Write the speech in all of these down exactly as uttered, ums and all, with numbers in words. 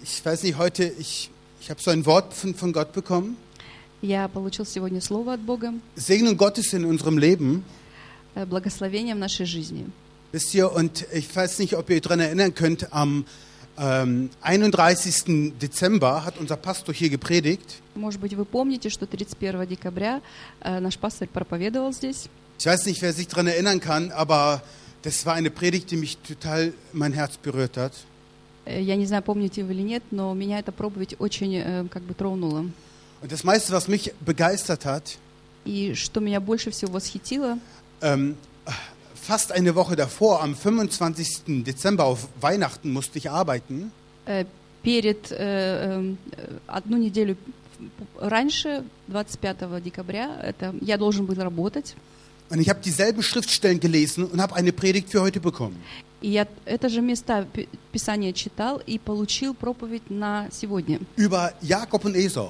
Ich weiß nicht, heute, ich, ich habe so ein Wort von, von Gott bekommen. Я получил сегодня слово от Бога, Segnung Gottes in unserem Leben. э, благословение в нашей жизни. Wisst ihr, und ich weiß nicht, ob ihr euch daran erinnern könnt, am ähm, einunddreißigsten Dezember hat unser Pastor hier gepredigt. Может быть, вы помните, что тридцать первого декабря э, наш пастор проповедовал здесь. Ich weiß nicht, wer sich daran erinnern kann, aber das war eine Predigt, die mich total mein Herz berührt hat. Э, Я не знаю, помните вы или нет, но меня эта проповедь очень э, как бы тронула. Und das meiste, was mich begeistert hat, И что меня больше всего восхитило, ähm, fast eine Woche davor, am fünfundzwanzigsten Dezember auf Weihnachten, musste ich arbeiten. э, перед э, э, одну неделю раньше, двадцать пятого декабря, это я должен был работать. Und ich habe dieselben Schriftstellen gelesen und habe eine Predigt für heute bekommen. И я это же места Пи- Писания читал и получил проповедь на сегодня Über Jakob und Esau.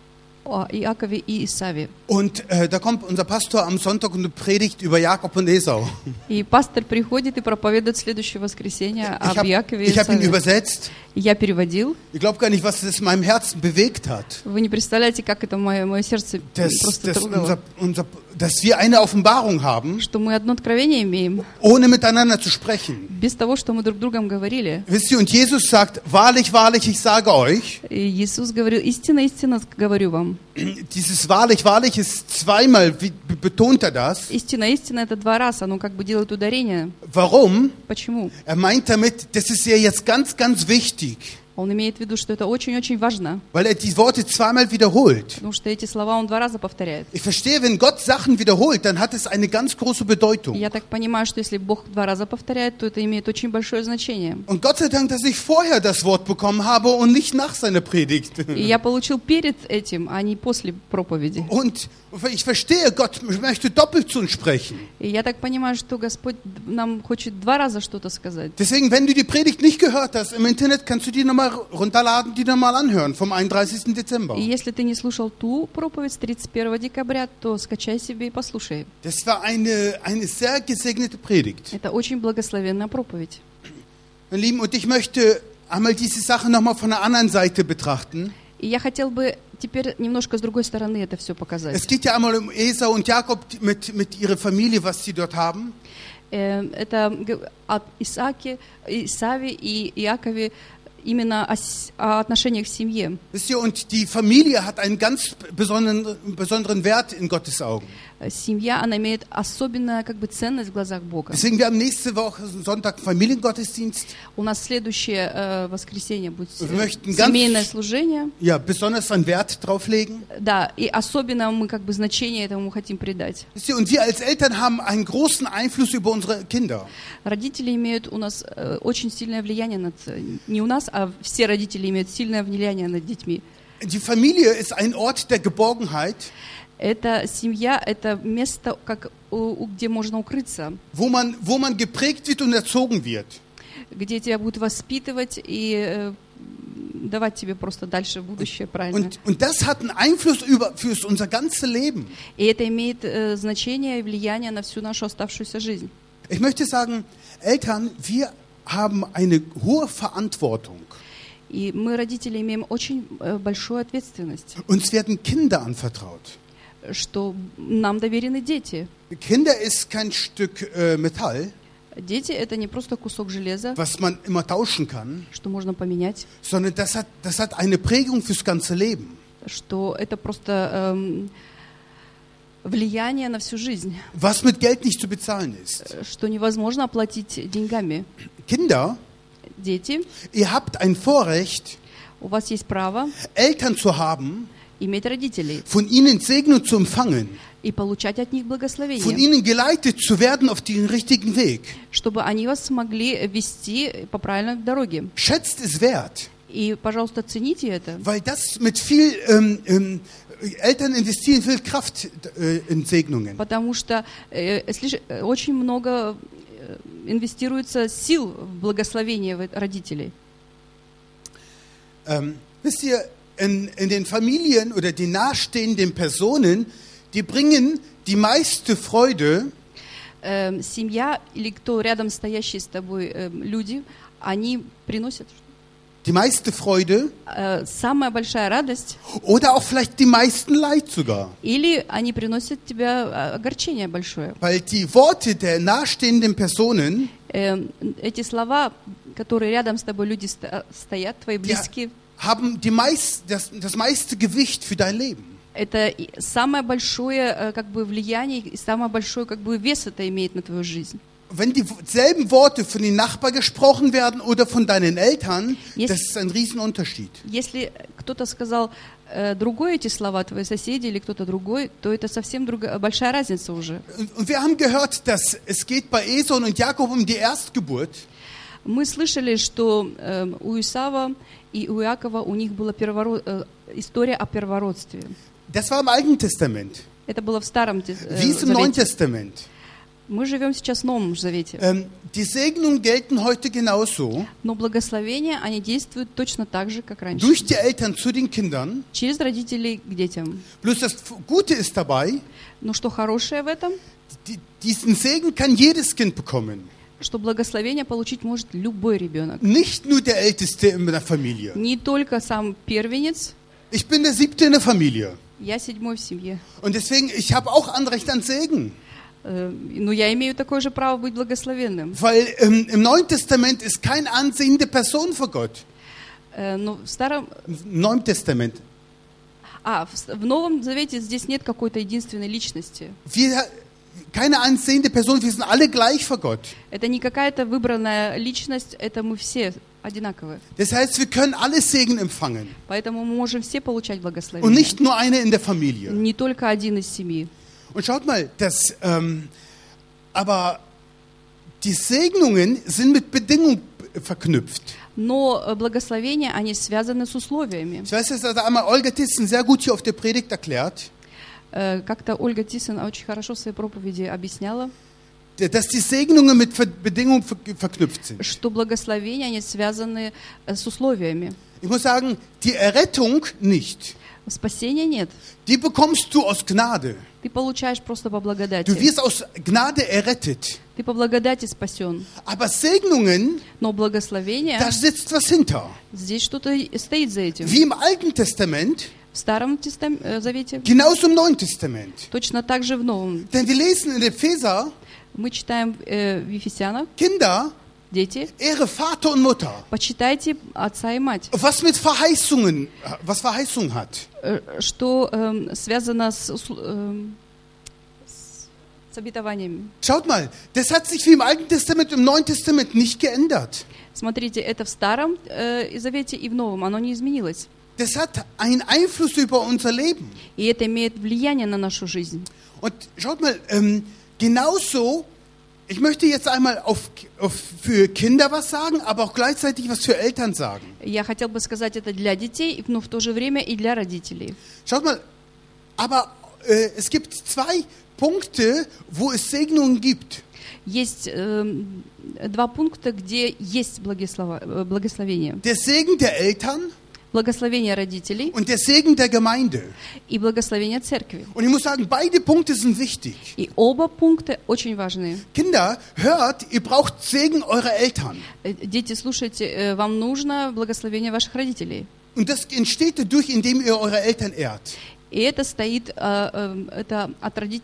о Иакове и Исаве. Und äh, da kommt unser Pastor am Sonntag und predigt über Jakob und Esau. И пастор приходит и проповедует в следующее воскресенье Ich об habe Иакове и ich hab ihn Исаве. übersetzt. И я переводил. Ich glaube gar nicht, was das in meinem Herzen bewegt hat. Вы не представляете, как это мое, мое сердце Dass, просто dass, трогало. unser, unser, dass wir eine Offenbarung haben, Что мы одно откровение имеем, ohne miteinander zu sprechen. без того, что мы друг другом говорили. Wisst ihr, und Jesus sagt, wahrlich, wahrlich, ich sage euch, И Иисус говорил, истинно, истинно говорю вам. dieses wahrlich, wahrlich ist zweimal, wie, betont er das. Истинно, истинно это два раза, оно как бы делает ударение. Warum? Почему? Er meint damit, das ist ja jetzt ganz, ganz wichtig, Он имеет в виду, что это очень-очень важно, weil er die Worte zweimal wiederholt. потому что эти слова он два раза повторяет. Ich verstehe, wenn Gott Sachen wiederholt, dann hat es eine ganz große И Bedeutung. я так понимаю, что если Бог два раза повторяет, то это имеет очень большое значение. Und Gott sei Dank, dass ich vorher das Wort bekommen habe und nicht nach seiner Predigt. И я получил перед этим, а не после проповеди. Und ich verstehe, Gott möchte doppelt zu uns sprechen. И я так понимаю, что Господь нам хочет два раза что-то сказать. Deswegen, wenn du die Predigt nicht gehört hast, im Internet kannst du die nochmal runterladen, die nochmal anhören, vom einunddreißigsten Dezember. И если ты не слушал ту проповедь с тридцать первого декабря, то скачай себе и послушай. Das war eine, eine sehr gesegnete Predigt. Это очень благословенная проповедь. Meine Lieben, und ich möchte einmal diese Sache nochmal von der anderen Seite betrachten. И я хотел бы теперь немножко с другой стороны это все показать. Es geht ja einmal um Esau und Jakob mit, mit ihrer Familie, was sie dort haben. Э, Это г- от Исааке, Исаве и Иакове именно о, с- о отношениях в семье. Wisst ihr, und die Familie hat einen ganz besonderen, besonderen Wert in Gottes Augen. Э, Семья, она имеет особенную как бы ценность в глазах Бога. Deswegen, wir haben nächste Woche Sonntag Familiengottesdienst. У нас следующее э, воскресенье будет Wir möchten семейное ganz, служение. ja, besonders einen Wert drauf legen. Да, и особенно мы как бы значение этому хотим придать. Wisst ihr, und wir als Eltern haben einen großen Einfluss über unsere Kinder. Родители имеют у нас э, очень сильное влияние над... Не у нас, а все родители имеют сильное влияние над детьми. Die Familie ist ein Ort der Geborgenheit, Это семья, это место, как, у- у- где можно укрыться, wo man, wo man geprägt wird und erzogen wird. где тебя будут воспитывать и э, давать тебе просто дальше будущее, правильно. Und, und das hat einen Einfluss über, für unser ganzes Leben. И это имеет э, значение и влияние на всю нашу оставшуюся жизнь. Ich möchte sagen, Eltern, wir haben eine hohe Verantwortung. И мы, родители, имеем очень э, большую ответственность, Uns werden Kinder anvertraut. что нам доверены дети. Kinder ist kein Stück äh, Metall, Дети — это не просто кусок железа, was man immer tauschen kann, что можно поменять, sondern das hat, das hat eine Prägung fürs ganze Leben. что это просто эм, влияние на всю жизнь, Was mit Geld nicht zu bezahlen ist. что невозможно оплатить деньгами. Kinder, Дети, ihr habt ein Vorrecht, у вас есть право Eltern zu haben, иметь родителей von ihnen Segnung zu empfangen, и получать от них von благословение, ihnen geleitet zu werden auf den richtigen Weg. чтобы они вас смогли вести по правильной дороге. Schätzt es wert, И, пожалуйста, цените это, weil das mit viel, ähm, ähm, Eltern investieren viel Kraft äh, in Segnungen. потому что э, слиш- э, очень много э, инвестируется сил в благословение в- родителей. Ähm, wisst ihr, in, in den Familien oder die nahestehenden Personen, die bringen die meiste Freude, Э, Семья или кто рядом стоящие с тобой э, люди, они приносят die meiste Freude э, самая большая радость, oder auch vielleicht die meisten Leid sogar. или они приносят тебе э, огорчение большое. Weil die Worte der nahestehenden Personen, Э, эти слова, которые рядом с тобой люди ста- стоят, твои die близкие, haben die meist, das, das meiste Gewicht für dein Leben. это и самое большое э, как бы влияние и самое большое как бы вес это имеет на твою жизнь. Wenn dieselben Worte von den Nachbarn gesprochen werden oder von deinen Eltern, Yes. das ist ein Riesenunterschied. Если кто-то сказал э, другое эти слова, твои соседи или кто-то другой, то это совсем другая, большая разница уже. Und, und wir haben gehört, dass es geht bei Esau und Jakob um die Erstgeburt. Мы слышали, что э, у Исава и у Иакова у них была перворо- э, история о первородстве. Das war im Alten Testament. Это было в Старом Те- э, Wie ist im Neuen Завете. Testament? Мы живем сейчас в Новом Завете. Ähm, die Segnungen gelten heute genauso. Но благословения, они действуют точно так же, как раньше. Durch die Eltern zu den Kindern. Через родителей к детям. Bloß das Gute ist dabei, Но что хорошее в этом? die, diesen Segen kann jedes Kind bekommen. Что благословение получить может любой ребенок. Nicht nur der Älteste in der Familie. Не только сам первенец, Ich bin der Siebte in der Familie. я седьмой в семье. Und deswegen, ich habe auch Anrecht an Segen. Э, Но я имею такое же право быть благословенным. Weil ähm, im Neuen Testament ist keine ansehende Person vor Gott. Э, Но в Старом... Im Neuen Testament. А, в с- в Новом Завете здесь нет какой-то единственной личности. Wir, keine ansehende Person, wir sind alle gleich vor Gott. Это не какая-то выбранная личность, это мы все одинаковые. Das heißt, wir können alle Segen empfangen. Поэтому мы можем все получать Und благословение. nicht nur eine in der Familie. Не только один из семьи. Und schaut mal, das, ähm, aber die Segnungen sind mit Bedingungen verknüpft. Но э, благословения, они связаны с условиями. Ich weiß, das hat einmal Olga Tissen sehr gut hier auf der Predigt erklärt, Э, Как-то Ольга Тисон очень хорошо в своей проповеди объясняла, dass die Segnungen mit Ver- Bedingungen ver- verknüpft sind. что благословения, они связаны э, с условиями. Ich muss sagen, die Errettung nicht. Спасения нет. Die bekommst du aus Gnade. Ты получаешь просто по Du благодати. wirst aus Gnade errettet. Ты по благодати спасен. Aber Segnungen, Но благословение, da sitzt was hinter. здесь что-то и стоит за этим. Wie im Alten Testament, В Старом Тестам- э, Завете, genauso im Neuen Testament. точно так же в Новом. Denn wir lesen in Epheser, Мы читаем э, в Ефесянах, Kinder, дети, ehre Vater und Mutter. почитайте отца и мать, Was mit Verheißungen, was Verheißung hat. э, что эм, связано с, усл- эм, с- с обетованиями. Schaut mal, das hat sich wie im Alten Testament und im Neuen Testament nicht geändert. Смотрите, это в Старом э, Завете и в Новом, оно не изменилось. Das hat einen Einfluss über unser Leben. И это имеет влияние на нашу жизнь. Und schaut mal, ähm, genauso, ich möchte jetzt einmal auf, auf, für Kinder was sagen, aber auch gleichzeitig was für Eltern sagen. Я хотел бы сказать это для детей, но в то же время и для родителей. Schaut mal, aber äh, es gibt zwei Punkte, wo es Segnungen gibt. Есть эм, два пункта, где есть благослово- э, благословение. Der Segen der Eltern Благословение родителей und der Segen der Gemeinde. и благословение церкви. Und ich muss sagen, beide Punkte sind wichtig. И оба пункта очень важные. Kinder, hört, ihr braucht Segen eurer Eltern. Э, Дети, слушайте, э, вам нужно благословение ваших родителей. Und das entsteht dadurch, indem ihr eure Eltern ehrt. И это стоит, э, э, это от родителей.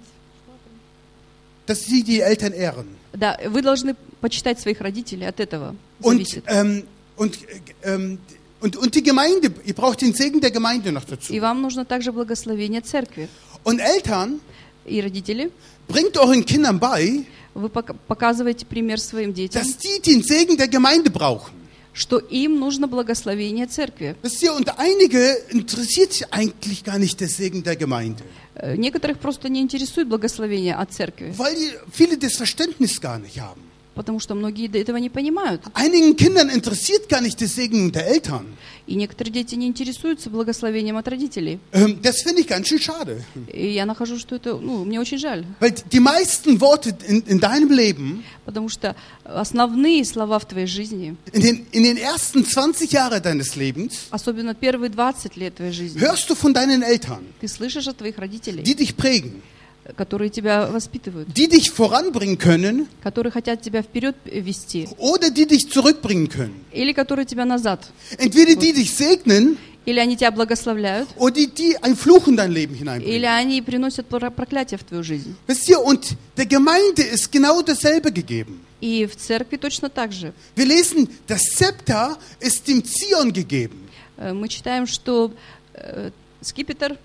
Dass sie die Eltern ehren. Да, вы должны почитать своих родителей, от этого Und, зависит. ähm, und, ähm, und, und die Gemeinde, ihr braucht den Segen der Gemeinde noch dazu. И вам нужно также благословение церкви. Und Eltern, И родители, bringt euren Kindern bei, вы пок- показываете пример своим детям, dass die den Segen der Gemeinde brauchen. что им нужно благословение церкви. Wisst ihr, und einige interessiert eigentlich gar nicht der Segen der Gemeinde, Э, Некоторых просто не интересует благословение от церкви, weil die, viele das Verständnis gar nicht haben. потому что многие до этого не понимают. Einigen Kindern interessiert gar nicht der Segen der Eltern. И некоторые дети не интересуются благословением от родителей. Ähm, das finde ich ganz schön schade. И я нахожу, что это, ну, мне очень жаль, Weil die meisten Worte in, in deinem Leben, потому что основные слова в твоей жизни, in den, in den ersten zwanzig Jahren deines Lebens, особенно первые двадцать лет твоей жизни, hörst du von deinen Eltern, ты слышишь от твоих родителей, die dich prägen. которые тебя воспитывают, die dich voranbringen können которые хотят тебя вперед вести, oder die dich zurückbringen können. или которые тебя назад. Entweder die dich segnen Или они тебя благословляют, oder die, die ein Fluch in dein Leben или hineinbringen. они приносят про- проклятие в твою жизнь. Wisst ihr, und der Gemeinde ist genau dasselbe gegeben. И в церкви точно так же. Wir lesen, das Zepter ist dem Zion gegeben. Э, Мы читаем, что э, скипетр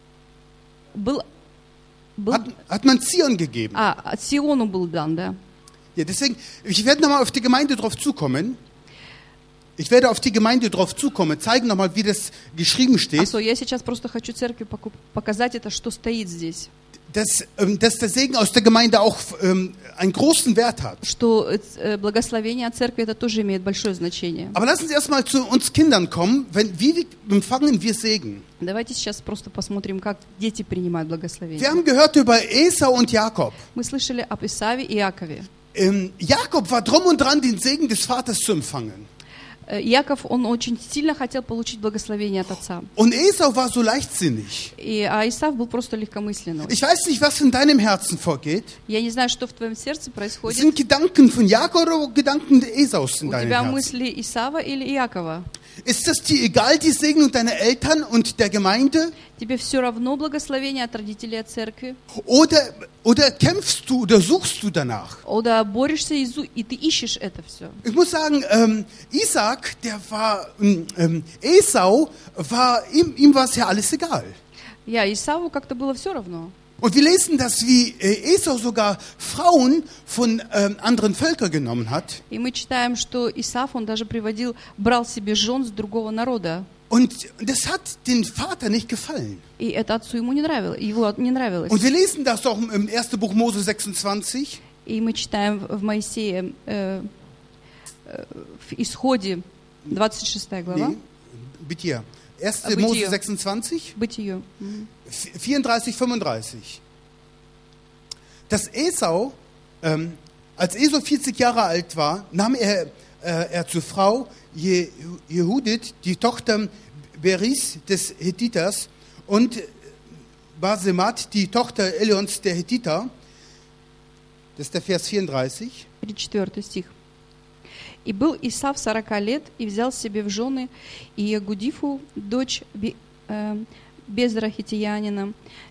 был, был Hat, hat man Zion gegeben. а, от Сиону был дан, да. Ja, deswegen, ich werde nochmal auf die Gemeinde drauf zukommen. Ich werde auf die Gemeinde drauf zukommen, zeigen nochmal, wie das geschrieben steht. Асо, я сейчас просто хочу церкви поку- показать это, что стоит здесь. Dass, ähm, dass der Segen aus der Gemeinde auch ähm, einen großen Wert hat. Что э, благословение от церкви это тоже имеет большое значение. Aber lassen Sie erstmal zu uns Kindern kommen. Wenn, wie empfangen wir Segen? Давайте сейчас просто посмотрим, как дети принимают Wir благословение. haben gehört über Esau und Jakob. Мы слышали об Исаве и Иакове. Ähm, Jakob war drum und dran, den Segen des Vaters zu empfangen. Э, Иаков, он очень сильно хотел получить благословение от отца. Und Esau war so leichtsinnig. И, а Исав был просто легкомысленным. Ich weiß nicht, was in deinem Herzen vorgeht. Я не знаю, что в твоем сердце происходит. Sind Gedanken von Jakob oder Gedanken Esaus in У deinem тебя Herzen? мысли Исава или Иакова? Ist das dir egal, die Segnung deiner Eltern und der Gemeinde? Тебе все равно благословение от родителей, от церкви? Oder, oder kämpfst du oder suchst du danach? Oder борешься и, зу- и ты ищешь это все? Ich muss sagen, ähm, Isaac, der war, ähm, Esau, war, ihm, ihm war es ja alles egal. Я Исаву как-то было все равно. Und wir lesen, dass wie äh, Esau sogar Frauen von ähm, anderen Völkern genommen hat. И мы читаем, что Исав, он даже приводил, брал себе жен с другого народа. Und das hat den Vater nicht gefallen. И это отцу ему не нравилось, его не нравилось. Und wir lesen das auch im ersten Buch Mose sechsundzwanzig. И мы читаем в Моисее, э, э, в Исходе, двадцать шестая глава, Nee, bitte hier. ersten Aber Mose hier. sechsundzwanzig, Бытие. Мгм. vierunddreißig, fünfunddreißig. Dass Esau, ähm, als Esau vierzig Jahre alt war, nahm er, äh, er zur Frau Je- Jehudit, die Tochter Beris des Hethiters, und Basemat, die Tochter Elions der Hethiter. Das ist der Vers vierunddreißig. тридцать четвёртый стих. «И был Исав сорока лет, и взял себе в жены Иегудифу, дочь Бе- э, Безра хитиянина,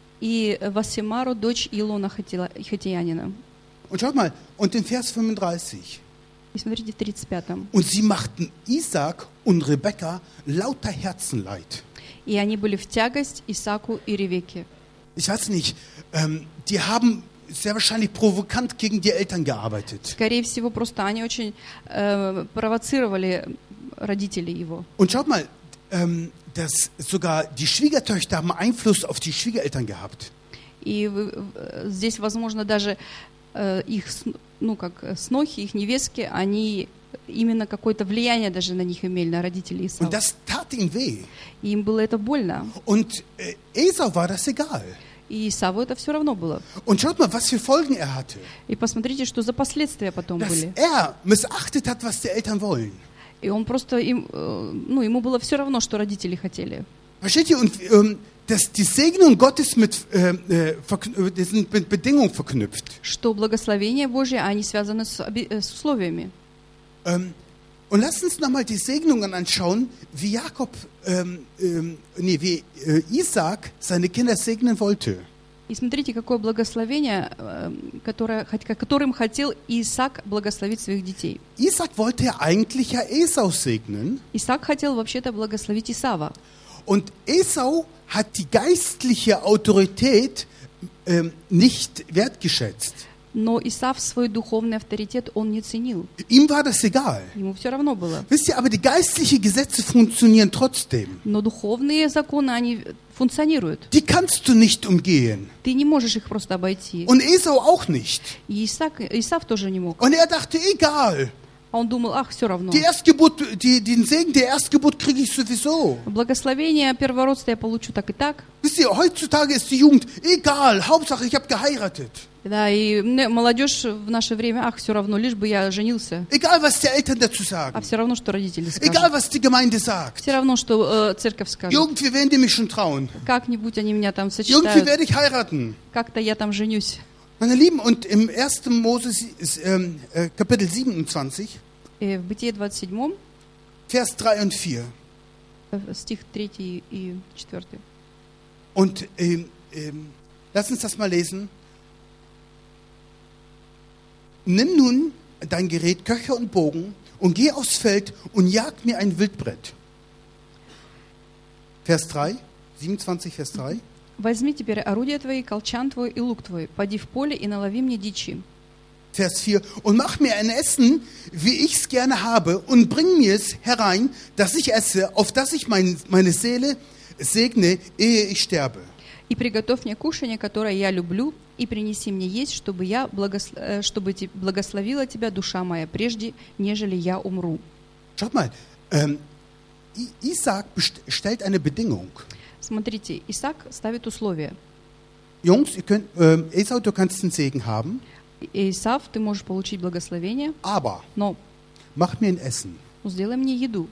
и Васимару, дочь Илона хитила- хитиянина». Und schaut mal, und den Vers fünfunddreißig. И смотрите, в тридцать пятом. Und sie machten Isaac und Rebekka lauter Herzenleid. «И они были в тягость Исаку и Ревекке». Ich weiß nicht, ähm, die haben sehr wahrscheinlich provokant gegen die Eltern gearbeitet. Скорее всего, просто они очень э, провоцировали родителей его. Und schaut mal, ähm, dass sogar die Schwiegertöchter haben Einfluss auf die Schwiegereltern gehabt. И вы- э, здесь, возможно, даже э, их, сн- ну, как э, снохи, их невестки, они именно какое-то влияние даже на них имели, на родителей Исава. Und das tat ihm weh. И им было это больно. Und äh, Esau war das egal. И Исаву это все равно было. Und schaut mal, was für Folgen er hatte. И посмотрите, что за последствия потом Dass были. er missachtet hat, was die Eltern wollen. И он просто, им, э, ну, ему было все равно, что родители хотели. Versteht ihr? Und ähm, dass die Segnung Gottes mit, äh, äh, verkn- äh, die sind mit Bedingungen verknüpft. Что благословение Божье, они связаны с, оби- э, с условиями. Ähm, und lasst uns nochmal die Segnungen anschauen, wie Jakob, ähm, ähm, nee, wie äh, Isaac seine Kinder segnen wollte. И смотрите, какое благословение, э, которое, хот- которым хотел Исаак благословить своих детей. Isaac wollte ja eigentlich ja Esau segnen. Исаак хотел вообще-то благословить Исава. Und Esau hat die geistliche Autorität ähm, nicht wertgeschätzt. Но Исав свой духовный авторитет он не ценил. Ihm war das egal. Ему все равно было. Wisst ihr, aber die geistlichen Gesetze funktionieren trotzdem. Но духовные законы, они функционируют. Die kannst du nicht umgehen. Ты не можешь их просто обойти. Und Esau auch nicht. И Исаак, Исав тоже не мог. Und er dachte, egal. А он думал, ах, все равно. Die Erstgeburt, die, den Segen der Erstgeburt kriege ich sowieso. Благословение первородства я получу так и так. Wisst ihr, heutzutage ist die Jugend egal. Hauptsache, ich habe geheiratet. Да, и мне- молодежь в наше время, ах, все равно, лишь бы я женился, Egal, was die Eltern dazu а sagen. все равно, что родители Egal, скажут. was die Gemeinde sagt. Все равно, что äh, церковь скажет. Irgendwie werden die mich schon trauen. Как-нибудь они меня там Irgendwie сочетают, werde ich heiraten. как-то я там женюсь. Meine Lieben, und im ersten Mose ähm, äh, Kapitel siebenundzwanzig, И в Бытие двадцать седьмом, Vers drei und vier. э, стих третий и четвертый. Und ähm, ähm, lass uns das mal lesen. Nimm nun dein Gerät, Köcher und Bogen, und geh aufs Feld und jag mir ein Wildbrett. Vers drei, siebenundzwanzig, Vers drei. Возьми теперь орудия твои, колчан твой и лук твой, поди в поле и налови мне дичи. Vers vier. Und mach mir ein Essen, wie ich es gerne habe, und bring mir es herein, dass ich esse, auf dass ich mein, meine Seele segne, ehe ich sterbe. И приготовь мне кушанье, которое я люблю, и принеси мне есть, чтобы я благос- э, чтобы те- благословила тебя душа моя, прежде, нежели я умру. Schaut mal, ähm, I- Isaac best- stellt eine Bedingung. Смотрите, Исаак ставит условия. Jungs, ihr könnt, ähm, Esau, du kannst den Segen haben, Исав, ты можешь получить благословение, aber но mach mir ein Essen. ну, сделай мне еду.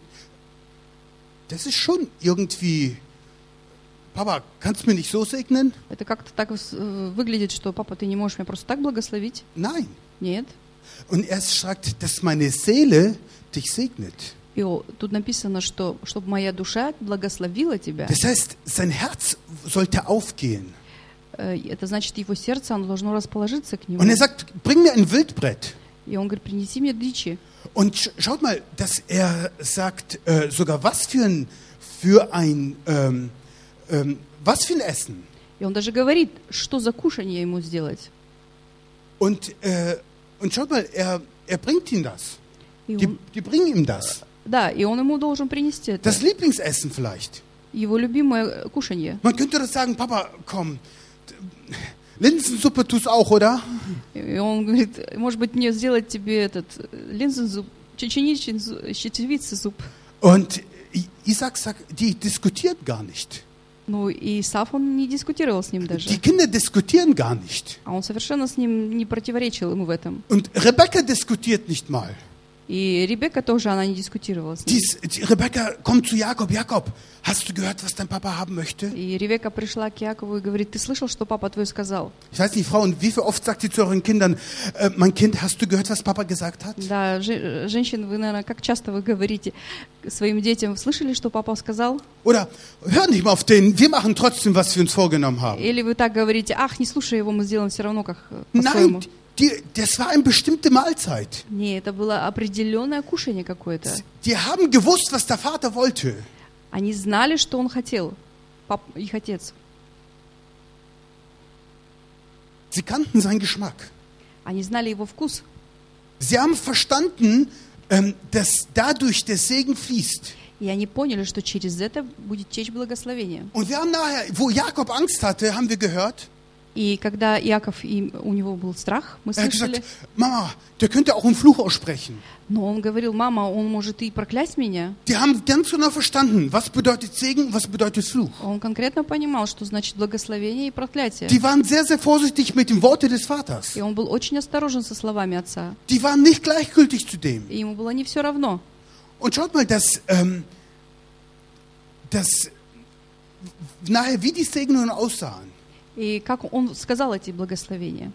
Das ist schon irgendwie, Papa, kannst du mir nicht so segnen? Это как-то так э, выглядит, что папа, ты не можешь меня просто так благословить. Nein. Нет. Und er sagt, dass meine Seele dich segnet. И о, тут написано, что чтобы моя душа благословила тебя. Das heißt, sein Herz sollte aufgehen. Э, Это значит, его сердце, оно должно расположиться к нему. Und er sagt, bring mir ein Wildbrett. И он говорит, принеси мне дичи. Und sch- schaut mal, dass er sagt, äh, sogar was für ein, für ein, ähm, ähm, was für ein Essen. И он даже говорит, что за кушанье ему сделать. Und, äh, und schaut mal, er, er bringt ihm das. И Die, он- die bringen ihm das. да, и он ему должен принести это. Das Lieblingsessen vielleicht. Его любимое кушанье. Man könnte das sagen, Papa, komm, Linsensuppe tust auch, oder? И он говорит, может быть, мне сделать тебе этот э, линзензуп, чечевичный зу- чечевицый суп. Und I- Isaac sagt, die diskutiert gar nicht. Ну, и Исав, он не дискутировал с ним даже. Die Kinder diskutieren gar nicht. А он совершенно с ним не противоречил ему в этом. Und Rebecca diskutiert nicht mal. И Ребекка тоже, она не дискутировала с ним. Dies, die Rebecca kommt zu Jakob. Jakob, hast du gehört, was dein Papa haben möchte? И Ревека пришла к Якову и говорит, ты слышал, что папа твой сказал? Ich weiß nicht, Frauen, wie viel oft sagt sie zu euren Kindern, äh, mein Kind, hast du gehört, was Papa gesagt hat? Да, же- женщины, вы, наверное, как часто вы говорите своим детям, слышали, что папа сказал? Oder hör nicht mal auf den, wir machen trotzdem, was wir uns vorgenommen haben. Или вы так говорите, ах, не слушай его, мы сделаем все равно, как э, по-своему. Nein, die, das war eine bestimmte Mahlzeit. Не, это было определенное кушание какое-то. Die haben gewusst, was der Vater wollte. Они знали, что он хотел, пап, их отец. Sie kannten seinen Geschmack. Они знали его вкус. Sie haben verstanden, ähm, dass dadurch der Segen fließt. И они поняли, что через это будет течь благословение. Und wir haben nachher, wo Jakob Angst hatte, haben wir gehört, И когда Иаков, и у него был страх, мы er hat слышали, gesagt, Mama, der könnte auch einen Fluch aussprechen. но он говорил, мама, он может и проклясть меня. Die haben ganz genau verstanden, was bedeutet Segen und was bedeutet Fluch. Он конкретно понимал, что значит благословение и проклятие. Die waren sehr, sehr vorsichtig mit den Worten des Vaters. И он был очень осторожен со словами отца. Die waren nicht gleichgültig zu dem. И ему было не все равно. Und schaut mal, dass, ähm, dass nachher, wie die Segnungen aussahen. И как он сказал эти благословения.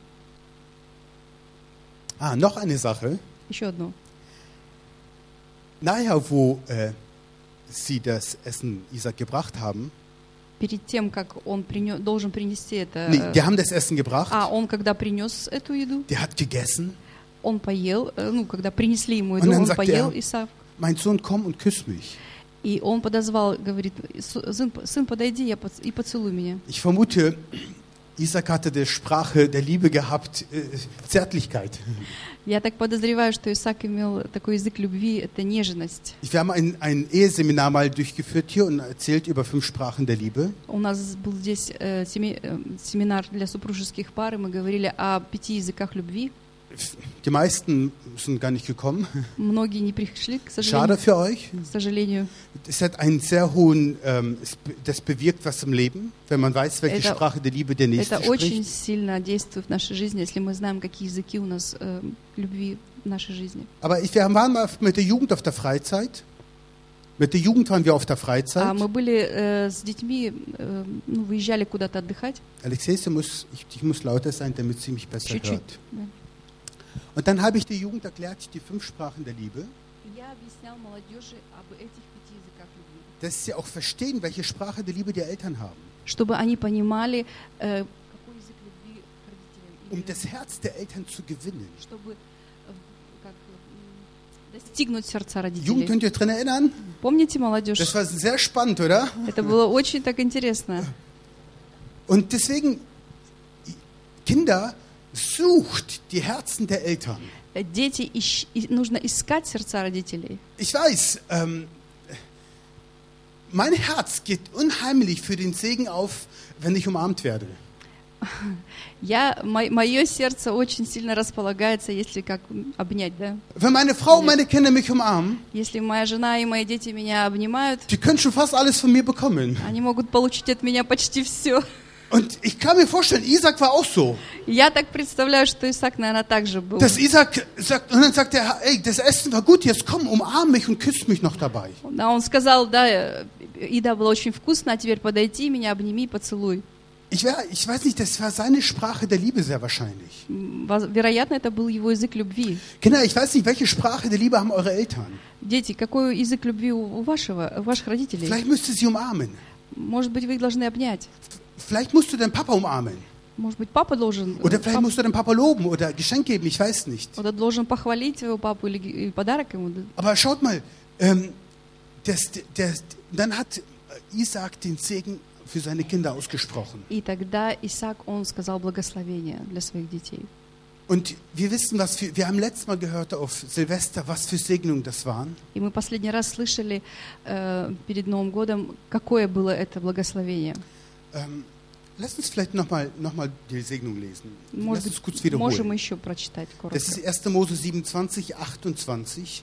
Ah, noch eine Sache. Еще одно. Nachher, wo äh, sie das Essen Isaac gebracht haben, Перед тем, как он принё- должен принести это... nee, э, die haben das Essen gebracht, А он, когда принес эту еду, der hat gegessen. он поел, э, ну, когда принесли ему Und еду, dann он sagt поел, er- Исав. Mein Sohn, komm und küss mich. И он подозвал, говорит, сын, сын, подойди я поц- и поцелуй меня. Ich vermute, Isaac hatte die Sprache der Liebe gehabt, äh, Zärtlichkeit. Я так подозреваю, что Исаак имел такой язык любви, это нежность. Wir haben ein, ein Eheseminar mal durchgeführt hier und erzählt über fünf Sprachen der Liebe. У нас был здесь э, семи- э, семинар для супружеских пар, и мы говорили о пяти языках любви. Die meisten sind gar nicht gekommen. Многие не пришли, к Schade сожалению. für euch. К сожалению. Es hat einen sehr hohen, ähm, es be- das bewirkt was im Leben, wenn man weiß, welche Это- Sprache der Liebe der Nächste Это очень spricht. сильно действует в нашей жизни, если мы знаем, какие языки у нас э, любви в нашей жизни. Aber ich, wir waren mal mit der Jugend auf der Freizeit. Mit der Jugend waren wir auf der А Freizeit. мы были э, с детьми, э, ну, выезжали куда-то отдыхать. Alexei, du musst, ich, ich muss lauter sein, damit sie mich besser Чуть-чуть. hört. Да. Und dann habe ich der Jugend erklärt, die fünf Sprachen der Liebe, Я объяснял молодежи об этих пяти языках любви, dass sie auch verstehen, welche Sprache der Liebe die Eltern haben, чтобы они понимали, э, какой язык любви к родителям, um или das Herz der Eltern zu gewinnen. чтобы э, как, м, достигнуть сердца Jugend, родителей. könnt ihr euch daran erinnern? Помните, молодежь? Das war sehr spannend, oder? Это было очень так интересно. Und deswegen, Kinder, sucht die Herzen der Eltern. Дети, ищ- и- нужно искать сердца родителей. Ich weiß, ähm, mein Herz geht unheimlich für den Segen auf, wenn ich umarmt werde. Я, мо- мое сердце очень сильно располагается, если как м, обнять, да? Wenn meine Frau und meine Kinder mich umarmen, Если моя жена и мои дети меня обнимают, die können schon fast alles von mir bekommen. они могут получить от меня почти все. Und ich kann mir vorstellen, Isaac war auch so. Я так представляю, что Исаак, наверное, так же был. Dass Isaac sagt, und dann sagt er, ey, das Essen war gut, jetzt komm, umarm mich und küss mich noch dabei. Да, он сказал, да, э, еда была очень вкусная, а теперь подойти, меня обними, поцелуй. Ich, wär, ich weiß nicht, das war seine Sprache der Liebe sehr wahrscheinlich. М, воз- Вероятно, это был его язык любви. Kinder, ich weiß nicht, welche Sprache der Liebe haben eure Eltern. Дети, какой язык любви у у вашего, у ваших родителей? Vielleicht müsst ihr sie umarmen. Может быть, вы их должны обнять. Vielleicht musst du deinen Papa umarmen. Может быть, папа должен, Oder э, vielleicht пап- musst du deinen Papa loben oder Geschenk geben, ich weiß nicht. кто-то должен похвалить своего папу или, или подарок ему. да. Aber schaut mal, ähm, das, das, dann hat Isaac den Segen für seine Kinder ausgesprochen. И тогда Исаак, он сказал благословение для своих детей. Und wir wissen, was für, wir haben letztes Mal gehört auf Silvester, was für Segnungen das waren. И мы последний раз слышали э, перед Новым годом, какое было это благословение. Ähm, lass uns vielleicht nochmal noch mal die Segnung lesen. Может Lass uns kurz быть, можем wiederholen. еще прочитать Das коротко. ist erster Mose siebenundzwanzig, achtundzwanzig.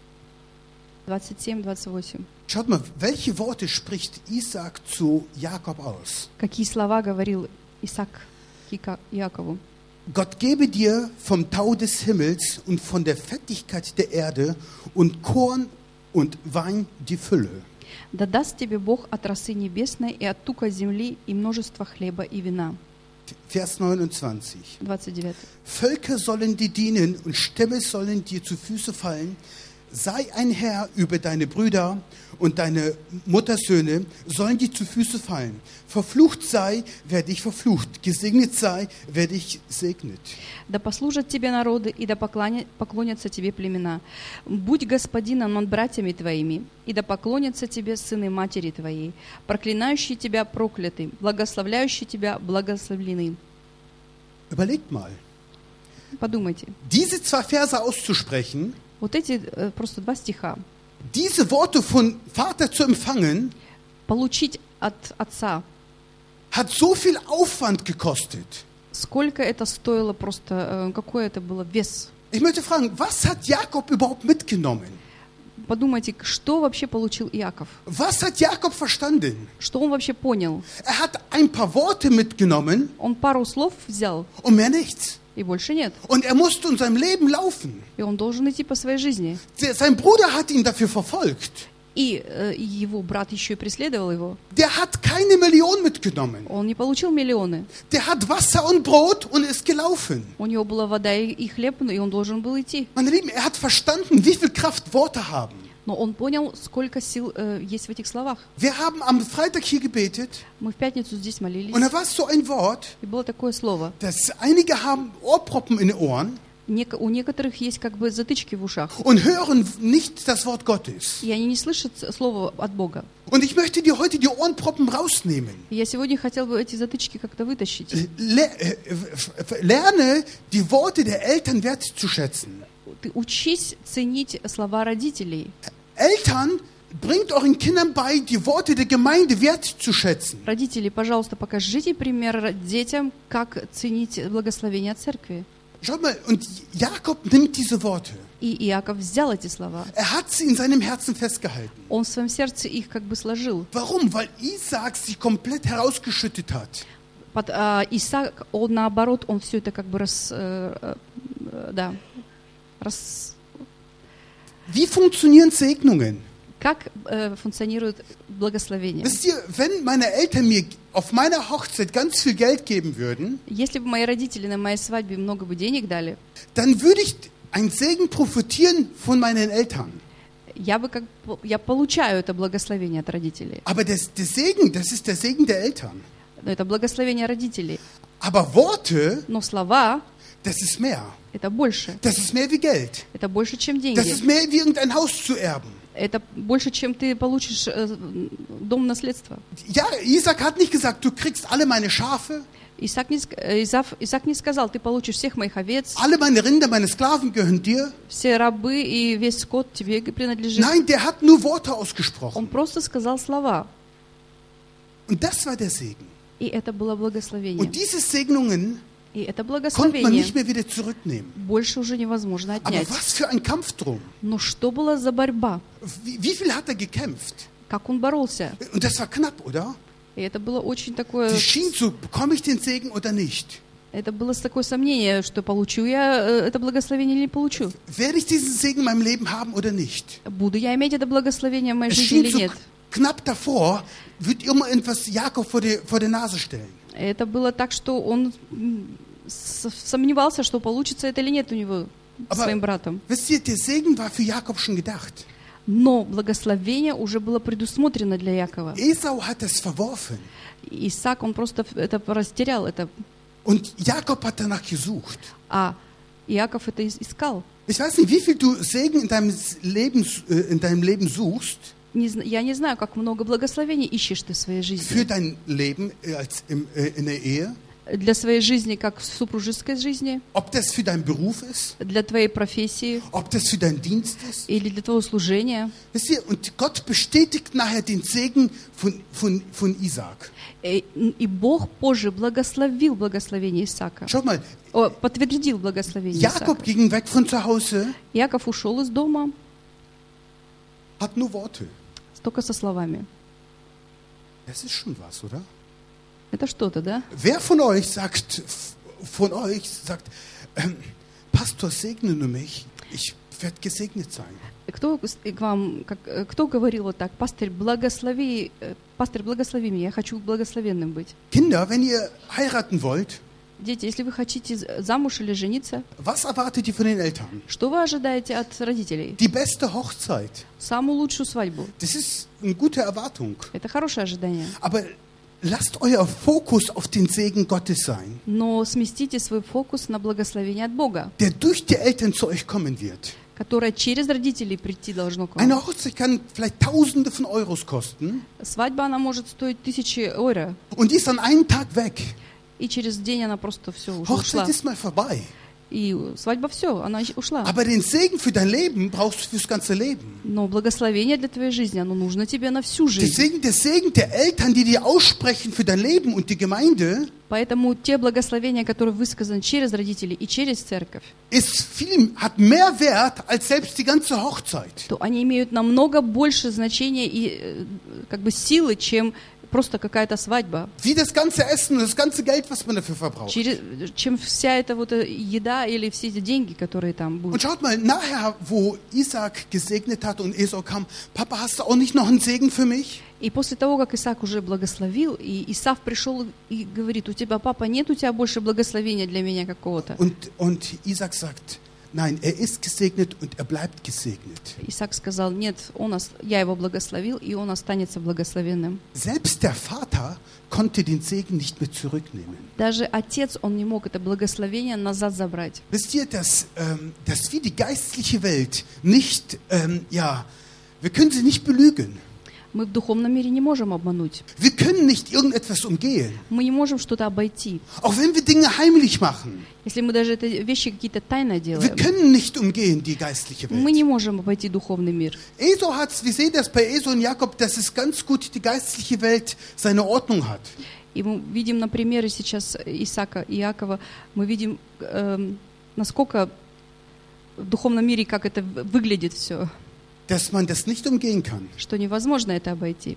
двадцать семь двадцать восемь. Schaut mal, welche Worte spricht Isaac zu Jakob aus? Какие слова говорил Исаак к Ика- Иакову? Gott gebe dir vom Tau des Himmels und von der Fettigkeit der Erde und Korn und Wein die Fülle. «Да даст тебе Бог от росы небесной и от тука земли и множество хлеба и вина». Vers neunundzwanzig. двадцать девять. Völker sollen dir dienen und Stämme sollen dir zu Füße fallen. Sei ein Herr über deine Brüder und deine Muttersöhne sollen dir zu Füße fallen. Verflucht sei, wer dich verflucht. Gesegnet sei, wer dich segnet. «Да послужат тебе народы, и да поклоня- поклонятся тебе племена. Будь господином над братьями твоими, и да поклонятся тебе сыны матери твоей. Проклинающие тебя прокляты, благословляющие тебя благословлены». Überlegt mal, Подумайте. diese zwei Verse auszusprechen, Вот эти э, просто два стиха. diese Worte von Vater zu empfangen, Получить от отца. hat so viel Aufwand gekostet. Сколько это стоило просто, э, какой это было вес. Ich möchte fragen, was hat Jakob überhaupt mitgenommen? Подумайте, что вообще получил Иаков? Was hat Jakob verstanden? Что он вообще понял? Er hat ein paar Worte mitgenommen Он пару слов взял, und mehr nichts. и больше нет. Und er musste in seinem Leben laufen. И он должен идти по своей жизни. Der, sein Bruder hat ihn dafür verfolgt. И э, и его брат еще и преследовал его. Der hat keine Million mitgenommen. Он не получил миллионы. Der hat Wasser und Brot und ist gelaufen. У него была вода и, и хлеб, и он должен был идти. Meine Lieben, er hat verstanden, wie viel Kraft Worte haben. Но он понял, сколько сил э, есть в этих словах. Wir haben am Freitag hier gebetet Мы в пятницу здесь молились, und da war so ein Wort, и было такое слово. dass einige haben Ohrproppen in den Ohren Нек- у некоторых есть как бы затычки в ушах, und hören nicht das Wort Gottes. и они не слышат слово от Бога. Und ich möchte dir heute die Ohrenproppen rausnehmen. И я сегодня хотел бы эти затычки как-то вытащить. Le äh, lerne, die Worte der Eltern wertzuschätzen. Ты учись ценить слова родителей. Eltern, bringt euren Kindern bei, die Worte der Gemeinde wertzuschätzen. Родители, пожалуйста, покажите пример детям, как ценить благословение церкви. Schaut mal, und Jakob nimmt diese Worte. И Иаков взял эти слова. Er hat sie in seinem Herzen festgehalten. Он в своем сердце их как бы сложил. Warum? Weil Isaak sie komplett herausgeschüttet hat. Под, а, Исаак, он наоборот, он все это как бы рас, э, э, да, рас... Wie funktionieren Segnungen? Как э, функционирует благословение? Wisst ihr, wenn meine Eltern mir auf meiner Hochzeit ganz viel Geld geben würden, Если бы мои родители на моей свадьбе много бы денег дали, dann würde ich einen Segen profitieren von meinen Eltern. я бы как я получаю это благословение от родителей. Aber das, der Segen, das ist der Segen der Eltern. Но это благословение родителей. Aber Worte, Но слова das ist mehr. это больше. Das ist mehr wie Geld. Это больше, чем Das деньги. ist mehr wie irgendein Haus zu erben. Это больше, чем ты получишь э, дом наследства. Ja, Isaac hat nicht gesagt, du kriegst alle meine Schafe, Исаак не, ск- э, Исаф- Исаак не сказал, ты получишь всех моих овец, alle meine Rinder, meine Sklaven gehören dir. все рабы и весь скот тебе принадлежит. Nein, der hat nur Worte ausgesprochen. Он просто сказал слова. Und das war der Segen. И это было благословение. Und diese Segnungen И это konnte man благословение nicht mehr wieder zurücknehmen. больше уже невозможно Aber отнять. was für ein Kampf drum. Но что было за борьба? Wie, wie viel hat er gekämpft? Как он боролся? Und das war knapp, oder? И это было очень такое... Sie schien so, bekomme ich den Segen oder nicht? Это было такое сомнение, что получу я э, это благословение или не получу. Werde ich diesen Segen in meinem Leben haben oder nicht? Буду я иметь это благословение в моей Es жизни schien или so нет? knapp davor, wird immer irgendwas Jakob vor die, vor die Nase stellen. Это было так, что он м, с- сомневался, что получится это или нет у него с Aber своим братом. wisst ihr, der Segen war für Jakob schon gedacht. Но благословение уже было предусмотрено для Якова. Esau hat es verworfen. Исаак, он просто это растерял, это, Und Jakob hat danach gesucht. а Иаков это ис- искал. Ich weiß nicht, wie viel du Segen in deinem Leben, äh, in deinem Leben suchst Не зн- я не знаю, как много благословений ищешь ты в своей für жизни. dein Leben äh, als im, äh, in der Ehe. Для своей жизни, как в супружеской жизни, Ob das für deinen Beruf ist, для твоей профессии ob das für deinen Dienst ist. или для твоего служения. Wisst ihr, und Gott bestätigt nachher den Segen von, von, von Isaak. И, и Бог позже благословил благословение Исаака. Schaut mal, О, подтвердил благословение Jakob Исаака. ging weg von zu Hause, Яков ушел из дома hat nur Worte. только со словами. Das ist schon was, oder? Это что-то, да? Wer von euch sagt, von euch sagt, ähm, Pastor, segne nur mich, ich werde gesegnet sein. Кто с- к вам, как, э, кто говорил вот так, пастырь, благослови, э, пастырь, благослови меня, я хочу благословенным быть. Kinder, wenn ihr heiraten wollt, Дети, если вы хотите з- замуж или жениться, was erwartet ihr von den Eltern? что вы ожидаете от родителей? Die beste Hochzeit. Самую лучшую свадьбу. Das ist eine gute Erwartung. Это хорошее ожидание. Aber lasst euer Fokus auf den Segen Gottes sein, Но сместите свой фокус на благословение от Бога, der durch die Eltern zu euch kommen wird. которое через родителей прийти должно к вам. Eine Hochzeit kann vielleicht Tausende von Euros kosten Свадьба, она может стоить тысячи евро, und die ist an einem Tag weg. и через день она просто все уже ушла. Hochzeit ist mal vorbei. И свадьба все, она ищ- ушла. Aber den Segen für dein Leben brauchst du fürs ganze Leben. Но благословение для твоей жизни, оно нужно тебе на всю жизнь. Deswegen der Segen der Eltern, die dir aussprechen für dein Leben und die Gemeinde, Поэтому те благословения, которые высказаны через родителей и через церковь, ist viel, hat mehr Wert als selbst die ganze Hochzeit. то они имеют намного больше значения и э, как бы силы, чем просто какая-то свадьба, Wie das ganze Essen und das ganze Geld, was man dafür verbraucht. через, чем вся эта вот э, еда или все эти деньги, которые там Und будут. schaut mal, nachher, wo Isaac gesegnet hat und Esau kam, Papa, hast du auch nicht noch einen Segen für mich? И после того, как Исаак уже благословил, и Исав пришел и говорит, у тебя, папа, нет у тебя больше благословения для меня какого-то. Und, und Isaac sagt, nein, er ist gesegnet und er bleibt gesegnet. Исаак сказал, нет, он, ос- я его благословил, и он останется благословенным. Selbst der Vater konnte den Segen nicht mehr zurücknehmen. Даже отец, он не мог это благословение назад забрать. Wisst ihr, dass, ähm, dass wir die geistliche Welt nicht, ähm, ja, wir können sie nicht belügen. Мы в духовном мире не можем обмануть. Wir können nicht irgendetwas umgehen. Мы не можем что-то обойти. Auch wenn wir Dinge heimlich machen. Если мы даже это вещи какие-то тайно Wir делаем, können nicht umgehen die geistliche мы не Welt. можем обойти духовный мир. Esau hat, wir sehen das bei Esau und Jakob, dass es ganz gut die geistliche Welt seine Ordnung hat. И мы видим на примере сейчас Исаака и Иакова, мы видим, эм, насколько в духовном мире, как это в- выглядит все, dass man das nicht umgehen kann. что невозможно это обойти.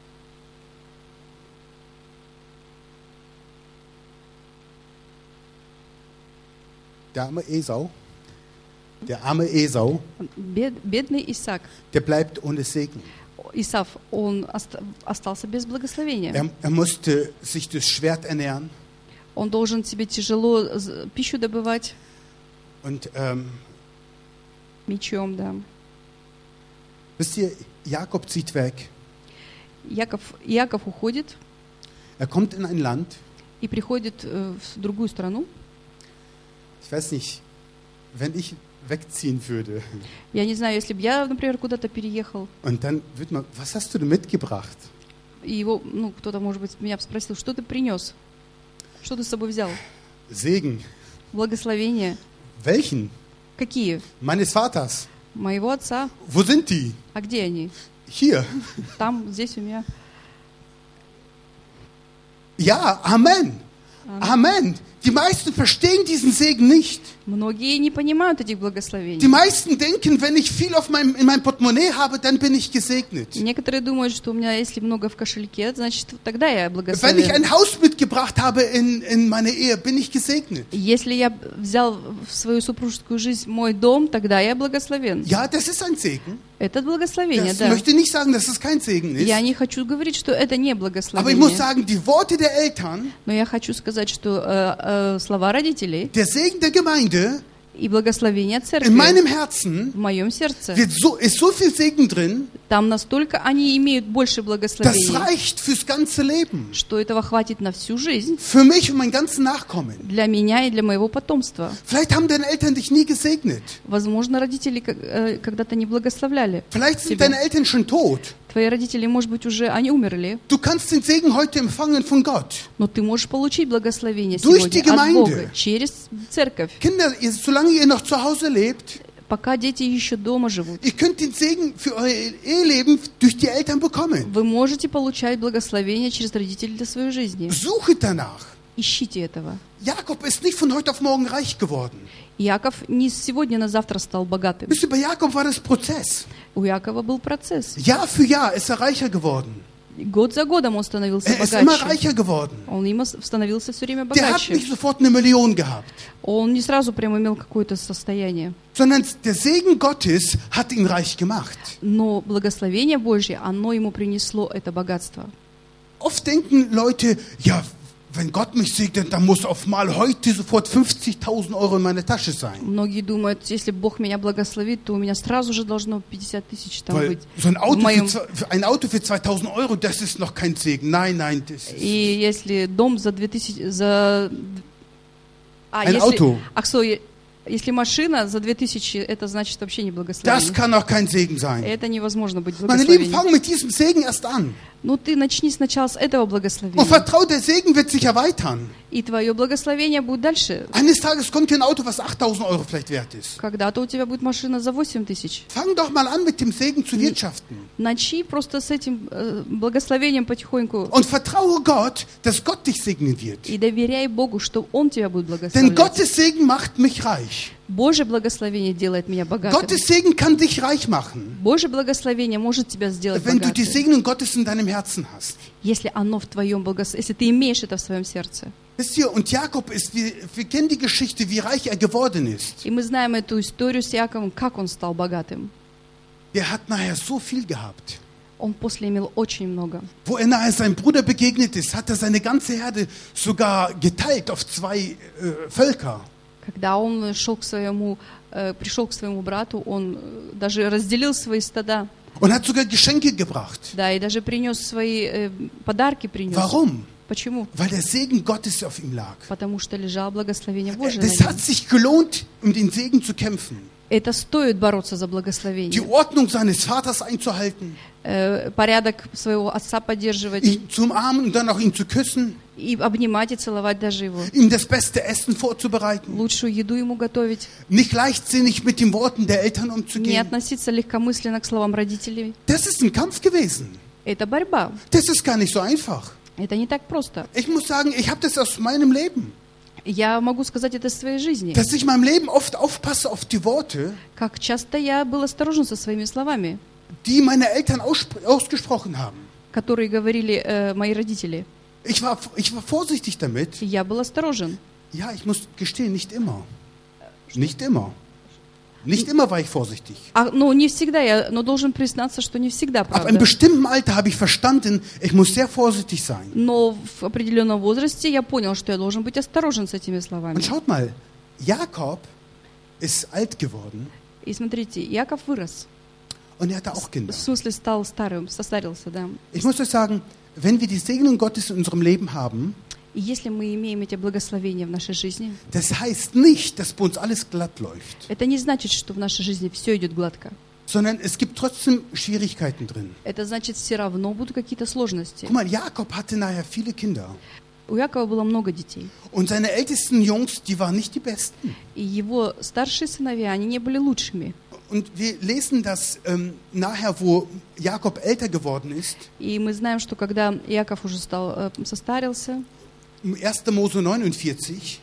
Der arme Esau, der arme Esau, Бед- бедный Исаак, der bleibt ohne Segen. Исав, он оста- остался без благословения. Er, er musste sich durchs Schwert ernähren. Он должен себе тяжело з- пищу добывать Und ähm, мечом, да. wisst ihr, Jakob zieht weg. Яков, Иаков уходит Er kommt in ein Land, и приходит э, в другую страну. ich weiß nicht, wenn ich wegziehen würde Я не знаю, если бы я, например, куда-то переехал, und dann würde man, was hast du denn mitgebracht? и его, ну, кто-то, может быть, меня спросил, что ты принес? Что ты с собой взял? Segen. Благословения. Welchen? Какие? Meines Vaters. Моего отца. Wo sind die? А где они? Hier. Там, здесь у меня. Ja, Amen. Amen. Die meisten verstehen diesen Segen nicht. Многие не понимают этих Die благословений. meisten denken, wenn ich viel auf meinem, in meinem Portemonnaie habe, dann bin ich gesegnet. Некоторые думают, что у меня, если много в кошельке, значит, тогда я Wenn ich благословен. ein Haus mitgebracht habe in, in meine Ehe, bin ich gesegnet. Если я взял в свою супружескую жизнь мой дом, тогда я благословен. Ja, das ist ein Segen. Это благословение, Ich да. möchte nicht sagen, dass es kein Segen ist. Я не хочу говорить, что это не Aber ich muss благословение. sagen, die Worte der Eltern, Но я хочу сказать, что э, э, слова родителей der Segen der Gemeinde, и благословение in церкви meinem Herzen в моем сердце, wird so, ist so viel Segen drin, там настолько они имеют больше das благословений, reicht fürs ganze Leben. что этого хватит на всю жизнь Für mich und mein ganzen Nachkommen. для меня и для моего потомства. Vielleicht haben deine Eltern dich nie gesegnet. Возможно, родители как- э, когда-то не благословляли Vielleicht sind тебя. deine Eltern schon tot. Твои родители, может быть, уже они умерли, Du kannst den Segen heute empfangen von Gott. но ты можешь получить благословение Durch die сегодня от Gemeinde. Бога через церковь, Kinder, ihr, solange ihr noch zu Hause lebt, пока дети еще дома живут. ihr könnt den Segen für euer Eheleben durch die Eltern bekommen. Вы можете получать благословение через родителей для своей жизни. Suche danach. Ищите этого. Jakob ist nicht von heute auf morgen reich geworden. Яков не с сегодня на завтра стал богатым. Wisst ihr, bei Jakob war das Prozess. У Якова был процесс. Jahr für Jahr ist er reicher geworden. Год за годом он становился Er ist immer богаче. reicher geworden. Он им становился все время Der hat богаче. nicht sofort eine Million gehabt, Он не сразу прям имел какое-то состояние. sondern der Segen Gottes hat ihn reich gemacht. Но благословение Божье, оно ему принесло это богатство. Oft denken Leute, ja, wenn Gott mich segnet, dann muss auf mal heute sofort fünfzigtausend Euro in meiner Tasche sein. Многие думают, если Бог меня благословит, то у меня сразу же должно пятьдесят тысяч там Weil быть. so ein в Auto, für, моем... zwei- für ein Auto für zweitausend Euro, das ist noch kein Segen. Nein, nein, das ist... И если дом за две тысячи... За... А, Ein если... Auto. Ах, so, е- если машина за две тысячи, это значит вообще не Das благословение. kann auch kein Segen sein. Это невозможно быть Meine Lieben, благословением. fang mit diesem Segen erst an. Ну, ты начни сначала с этого Und благословения. vertrau, der Segen wird sich erweitern. И твое благословение будет дальше. Eines Tages kommt hier ein Auto, was achttausend Euro vielleicht wert ist. Когда-то у тебя будет машина за восемь тысяч. Fang doch mal an, mit dem Segen zu wirtschaften. Начни просто с этим э, благословением потихоньку. Und vertraue Gott, dass Gott dich segnen wird. И доверяй Богу, что Он тебя будет Denn благословлять. Gottes Segen macht mich reich. Божье благословение делает меня богатым. Gottes Segen kann dich reich machen, Божье благословение может тебя сделать wenn du die богатым, Segnung Gottes in deinem Herzen hast. если оно в твоем благословении, если ты имеешь это в своем сердце. Wisst ihr, und Jakob ist, wir, wir kennen die Geschichte, wie reich er geworden ist. И мы знаем эту историю с Яковом, как он стал богатым. Der hat nachher so viel gehabt. Он после имел очень много. Wo er nachher seinem Bruder begegnet ist, hat er seine ganze Herde sogar geteilt auf zwei äh, Völker. Когда он шел к своему, э, пришел к своему брату, он э, даже разделил свои стада, Und hat sogar Geschenke gebracht. да, и даже принес свои э, подарки принес. Warum? Почему? Weil der Segen Gottes auf ihm lag. Потому что лежало благословение Божие на Es нем. hat sich gelohnt, um den Segen zu kämpfen. Это стоит бороться за Die благословение. Ordnung seines Vaters einzuhalten, Э, порядок своего отца поддерживать, ihn zu umarmen und dann auch ihn zu küssen, и обнимать и целовать даже его. ihm das beste Essen vorzubereiten, Lучшую еду ему готовить. nicht leichtsinnig mit den Worten der Eltern Не umzugehen. относиться легкомысленно к словам родителей. Das ist ein Kampf gewesen. Это борьба. Das ist gar nicht so einfach. Это не так просто. Ich muss sagen, ich habe das aus meinem Leben. Я могу сказать это из своей жизни. dass ich in meinem Leben oft aufpasse auf die Worte, Как часто я был осторожен со своими словами, die meine Eltern ausspr- ausgesprochen haben. которые говорили э, мои родители. Ich war, ich war vorsichtig damit. Я был осторожен. Ja, ich muss gestehen, nicht immer. Nicht immer. Nicht immer war ich vorsichtig. А, ну, не всегда я, но должен признаться, что не всегда, Ab einem правда. bestimmten Alter habe ich verstanden, ich muss sehr vorsichtig sein. Но в определенном возрасте я понял, что я должен быть осторожен с этими словами. Und schaut mal, Jakob ist alt geworden И смотрите, Яков вырос. und er hatte auch Kinder. В смысле стал старым, состарился, да. Ich muss euch sagen, wenn wir die Segnung Gottes in unserem Leben haben, И если мы имеем эти благословения в нашей жизни, das heißt nicht, dass bei uns alles glatt läuft, это не значит, что в нашей жизни все идет гладко. sondern es gibt trotzdem Schwierigkeiten drin. Это значит, все равно будут какие-то сложности. Guck mal, Jakob hatte nachher viele Kinder У Якова было много детей. und seine ältesten Jungs, die waren nicht die besten. И его старшие сыновья, они не были лучшими. Und wir lesen das ähm, nachher, wo Jakob älter geworden ist, И мы знаем, что когда Яков уже стал, э, состарился, im erster Mose neunundvierzig,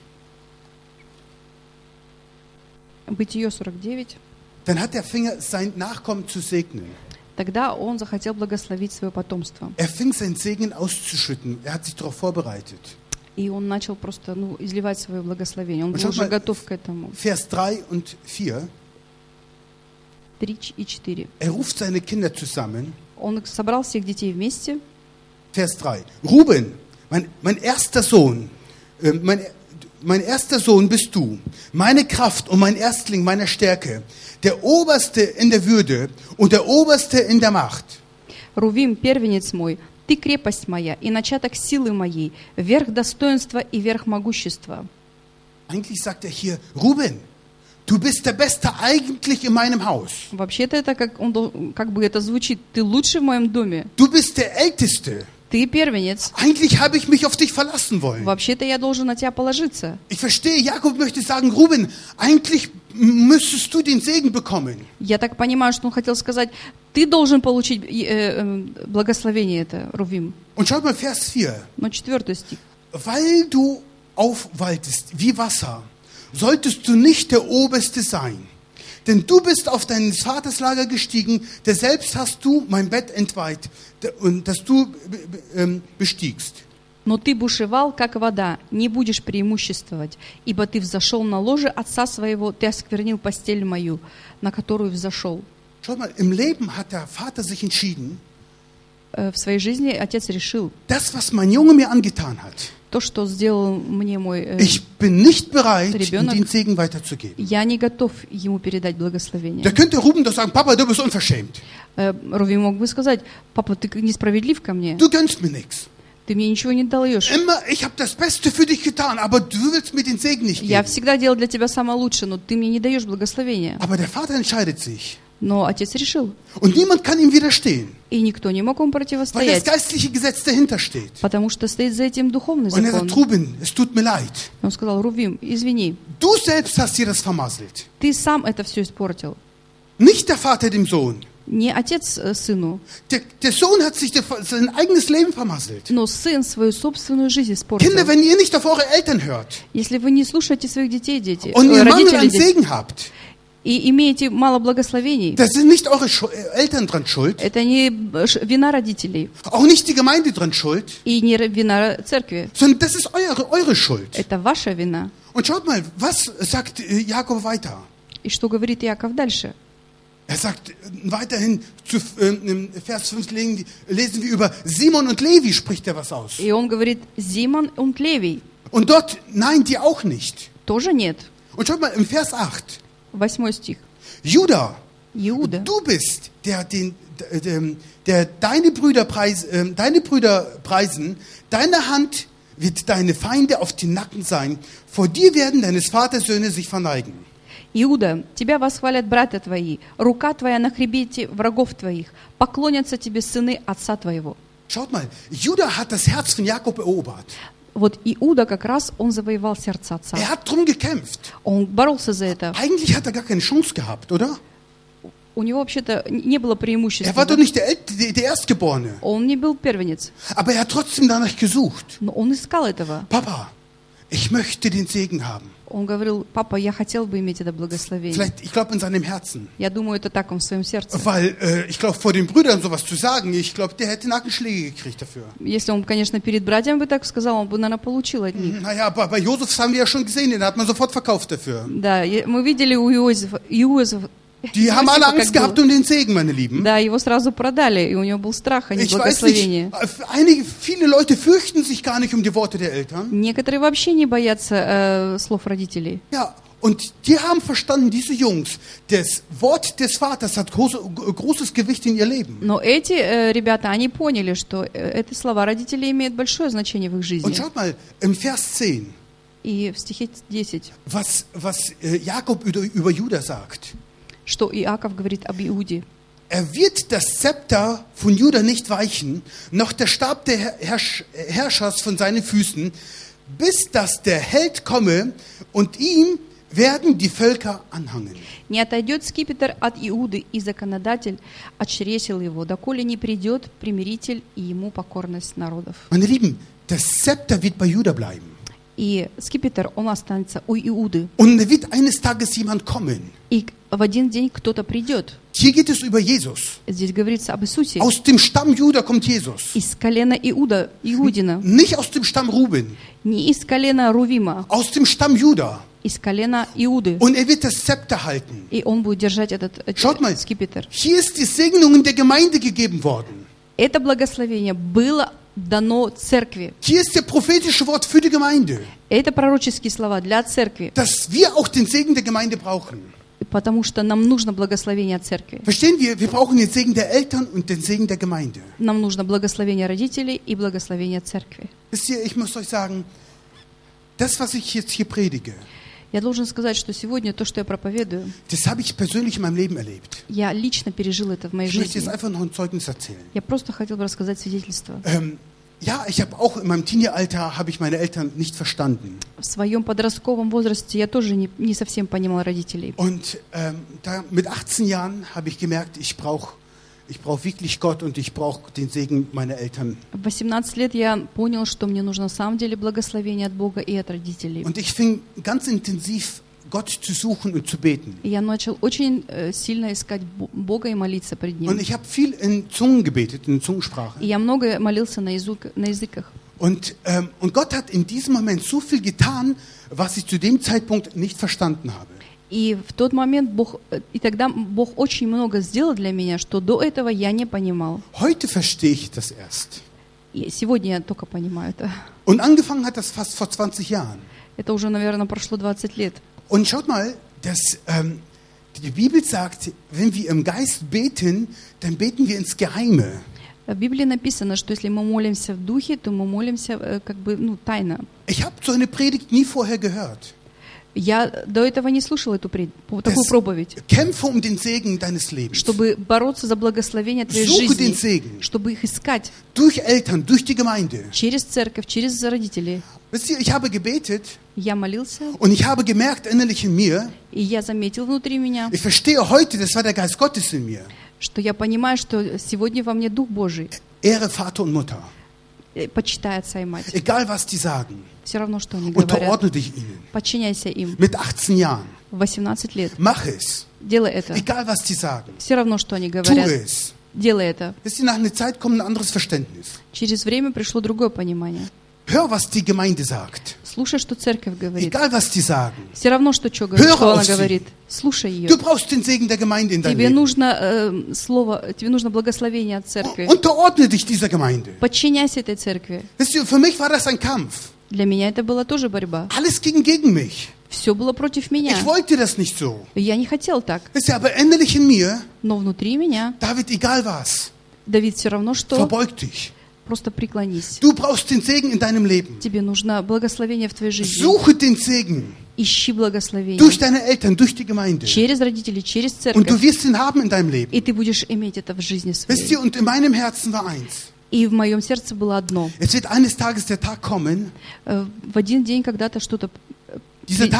Бытие сорок девять, dann hat der Finger sein Nachkommen zu segnen. тогда он захотел благословить свое потомство. Er fing sein Segen auszuschütten. Er hat sich darauf vorbereitet. И он начал просто ну, изливать свое благословение. Он Und был schaut уже mal, готов к этому. Vers drei und vier. три и четыре. Er ruft seine Kinder zusammen. Он собрал всех детей вместе. Vers drei. Ruben, mein, mein erster Sohn, äh, mein, mein erster Sohn bist du, meine Kraft und mein Erstling meiner Stärke, der Oberste in der Würde und der Oberste in der Macht. Рувим, первенец мой, ты крепость моя и начаток силы моей, верх достоинства и верх могущества. Eigentlich sagt er hier, Ruben, du bist der Beste eigentlich in meinem Haus. Вообще-то это как, он, дол- как бы это звучит, ты лучший в моем доме, Du bist der Älteste. ты первенец. Eigentlich habe ich mich auf dich verlassen wollen. Вообще-то я должен на тебя положиться. Ich verstehe, Jakob möchte sagen, Ruben, eigentlich müsstest du den Segen bekommen. Я так понимаю, что он хотел сказать, ты должен получить э, э, благословение это, Рувим. Und schaut mal Vers vier. Но четвертый стих. Weil du aufwaltest wie Wasser, solltest du nicht der Oberste sein. Denn du bist auf deines Vaters Lager gestiegen, der selbst hast du mein Bett entweiht, und das du ähm, bestiegst. Но ты бушевал, как вода, не будешь преимуществовать, ибо ты взошел на ложе отца своего, ты осквернил постель мою, на которую взошел. Schau mal, im Leben hat der Vater sich entschieden, Э, В своей жизни отец решил, das, was mein Junge mir angetan hat, то, что сделал мне мой... э, ich bin nicht bereit, ihm Ребенок- den Segen weiterzugeben. Я не готов ему передать благословение. Da könnte Ruben doch sagen, Papa, du bist unverschämt. Э, Руви мог бы сказать, папа, ты несправедлив ко мне, Du gönnst mir nichts. ты мне ничего не даешь. Immer, ich habe das Beste für dich getan, aber du willst mir den Segen nicht Я geben. всегда делал для тебя самое лучшее, но ты мне не даешь благословения. Aber der Vater entscheidet sich. Но отец решил, Und niemand kann ihm widerstehen, и никто не мог ему weil das противостоять, geistliche Gesetz dahinter steht. потому что стоит за этим духовный Und er закон. sagt, Ruben, es tut mir leid. Он сказал, Рувим, извини, Du selbst hast dir das vermasselt. ты сам это все испортил. Nicht der Vater dem Sohn. Не отец э, сыну, Der, der Sohn hat sich der, sein eigenes Leben vermasselt. но сын свою собственную жизнь испортил. Kinder, wenn ihr nicht auf eure Eltern hört Если вы не слушаете своих детей, дети, und э, ihr Mangel родителей, an дети, Segen habt, и имеете мало благословений, da sind nicht eure Schu- Eltern dran schuld, это не э, ш- вина родителей auch nicht die Gemeinde dran schuld, и не р- вина церкви. sondern das ist eure, eure Schuld. Это ваша вина. Und schaut mal, was sagt äh, Jakob weiter? И что говорит Яков дальше? Er sagt äh, weiterhin, zu, äh, im Vers fünf lesen, lesen wir über Simon und Levi, spricht er was aus. И он говорит, Зимон und Левий. Und dort, nein, die auch nicht. Тоже нет. Und schaut mal, im Vers acht, Восьмой стих. Judah, Иуда. du bist, der, den, der, der deine, Brüder preis, äh, deine Brüder preisen, deine Hand wird deine Feinde auf den Nacken sein, vor dir werden deines Vaters Söhne sich verneigen. Иуда, тебя восхвалят братья твои, рука твоя на хребете врагов твоих, поклонятся тебе сыны отца твоего. Schaut mal, Judah hat das Herz von Jakob erobert. Вот Иуда как раз, он завоевал сердце отца. Er hat drum gekämpft. Он боролся за это. Eigentlich hat er gar keine Chance gehabt, oder? У него вообще-то не было Er преимущества. war doch да? nicht der, El- der, der Erstgeborene. Он не был первенец, Aber er hat trotzdem danach gesucht. но он искал этого. Papa, ich möchte den Segen haben. Он говорил: папа, я хотел бы иметь это благословение. Vielleicht, ich glaube, in seinem Herzen. Я думаю, это так он в своем сердце. Weil, äh, ich glaube, vor den Brüdern sowas zu sagen, ich glaube, der hätte Nackenschläge gekriegt dafür. Если он, конечно, перед братьями бы так сказал, он бы, наверное, получил от них. Naja, aber bei Josef haben wir ja schon gesehen, den hat man sofort verkauft dafür. Да, и мы видели у Иозефа, Иозефа, Die haben alle Иосифа, Angst как gehabt был. um den Segen, meine Lieben. Да, его сразу продали, и у него был страх, а не Ich weiß nicht, благословение. einige, viele Leute fürchten sich gar nicht um die Worte der Eltern. Некоторые вообще не боятся э, слов родителей. Ja, und die haben verstanden, diese Jungs, das Wort des Vaters hat große, großes Gewicht in ihr Leben. Но эти äh, ребята, они поняли, что э, эти слова родителей имеют большое значение в их жизни. Und schaut mal, im Vers zehn, И в стихе десять, was, was äh, Jakob über, über Juda sagt. что Иаков говорит об Иуде. Er wird das Zepter von Juda nicht weichen, noch der Stab der Herrsch Herrschers von seinen Füßen, bis dass der Held komme und ihm werden die Völker anhangen. Не отойдет скипетр от Иуды, и законодатель от чресел его, доколе не придет примиритель, и ему покорность народов. Meine Lieben, das Zepter wird bei Juda bleiben. И скипетр, он останется у Иуды. Und da wird eines Tages jemand kommen. И в один день кто-то придет. Hier geht es über Jesus. Здесь говорится об Иисусе. Aus dem Stamm Juda kommt Jesus. Из колена Иуда, Иудина. Nicht aus dem Stamm Ruben, Не из колена Рувима, aus dem Stamm Juda. из колена Иуды. Und er wird das Zepter halten. И он будет держать этот, этот Schaut mal, скипетр. hier ist die Segnung in der Gemeinde gegeben worden. Это благословение было дано церкви. Hier ist der prophetische Wort für die Gemeinde, Это пророческие слова для церкви, dass wir auch den Segen der Gemeinde brauchen. потому что нам нужно благословение от церкви. Verstehen wir? Wir brauchen den Segen der Eltern und den Segen der Gemeinde. Нам нужно благословение родителей и благословение церкви. Wisst ihr, ich muss euch sagen, das, was ich jetzt hier predige, Я должен сказать, что сегодня то, что я проповедую, das habe ich persönlich in meinem Leben erlebt. я лично пережил это в моей Ich möchte jetzt жизни. einfach noch ein Zeugnis erzählen. Я просто хотел бы рассказать свидетельство. Ähm, ja, ich habe auch in meinem Teenie-Alter habe ich meine Eltern nicht verstanden. В своем подростковом возрасте я тоже не, не совсем понимала родителей. Und ähm, da, mit achtzehn Jahren habe ich gemerkt, ich brauche ich brauch wirklich Gott und ich brauche den Segen meiner Eltern. В восемнадцать лет я понял, что мне нужно на самом деле благословение от Бога и от родителей. Und ich fing ganz intensiv Gott zu suchen und zu beten. И я начал очень э, сильно искать Бо- Бога и молиться пред Ним. Und ich habe viel in Zungen gebetet, in Zungensprache. И я много молился на, язык, на языках. Und, ähm, und Gott hat in diesem Moment so viel getan, was ich zu dem Zeitpunkt nicht verstanden habe. И в тот момент Бог, э, и тогда Бог очень много сделал для меня, что до этого я не понимал. Heute verstehe ich das erst. И сегодня я только понимаю это. Und angefangen hat das fast vor zwanzig Jahren. Это уже, наверное, прошло двадцать лет. Und schaut mal, dass, ähm, die Bibel sagt, wenn wir im Geist beten, dann beten wir ins Geheime. В Библии написано, что если мы молимся в духе, то мы молимся э, как бы, ну, тайно. Ich habe so eine Predigt nie vorher gehört. Я до этого не слушала эту пред... такую Das, проповедь. kämpfe um den Segen deines Lebens. Чтобы бороться за благословение твоей Suche den жизни, Segen чтобы их искать durch Eltern, durch die Gemeinde. через церковь, через родителей. Wisst ihr, ich habe gebetet Я молился, und ich habe gemerkt innerlich in mir, и я заметил внутри меня, ich verstehe heute, das war der Geist Gottes in mir. что я понимаю, что сегодня во мне Дух Божий, Ehre Vater und Mutter. э, почитай отца и мать. Egal, was die sagen. Все равно, что они говорят. Unterordne dich ihnen. Подчиняйся им. Mit achtzehn Jahren. В восемнадцать лет. Mach es. Делай это. Egal, was die sagen. Все равно, что они Tu говорят. es. Делай это. Wisst ihr, nach einer Zeit kommt ein anderes Verständnis. Через время пришло другое понимание. Hör, was die Gemeinde sagt. Слушай, что церковь говорит. Egal, was die sagen. Все равно, что, что, говорит, Hör что она auf sie. говорит. Слушай ее. Du brauchst den Segen der Gemeinde in deinem Тебе Leben. нужно э, слово, тебе нужно благословение от церкви. Unterordne dich dieser Gemeinde. Подчиняйся этой церкви. Wisst ihr, für mich war das ein Kampf. Для меня это была тоже борьба. Alles ging gegen mich. Все было против меня. Ich wollte das nicht so. Я не хотел так. Wisst ihr, aber innerlich in mir, Но внутри меня, David, egal was, Давид, все равно, что verbeug dich. просто преклонись. Du brauchst den Segen in deinem Leben. Тебе нужно благословение в твоей жизни. Suche den Segen Ищи благословение. durch deine Eltern, durch die Gemeinde. Через родителей, через Und du церковь. wirst ihn haben in deinem Leben. И ты будешь иметь это в жизни Wisst своей. ihr, und in meinem Herzen war eins. И в моем сердце было одно. Es wird eines Tages der Tag kommen, Э, В один день когда-то что-то... dieser Tag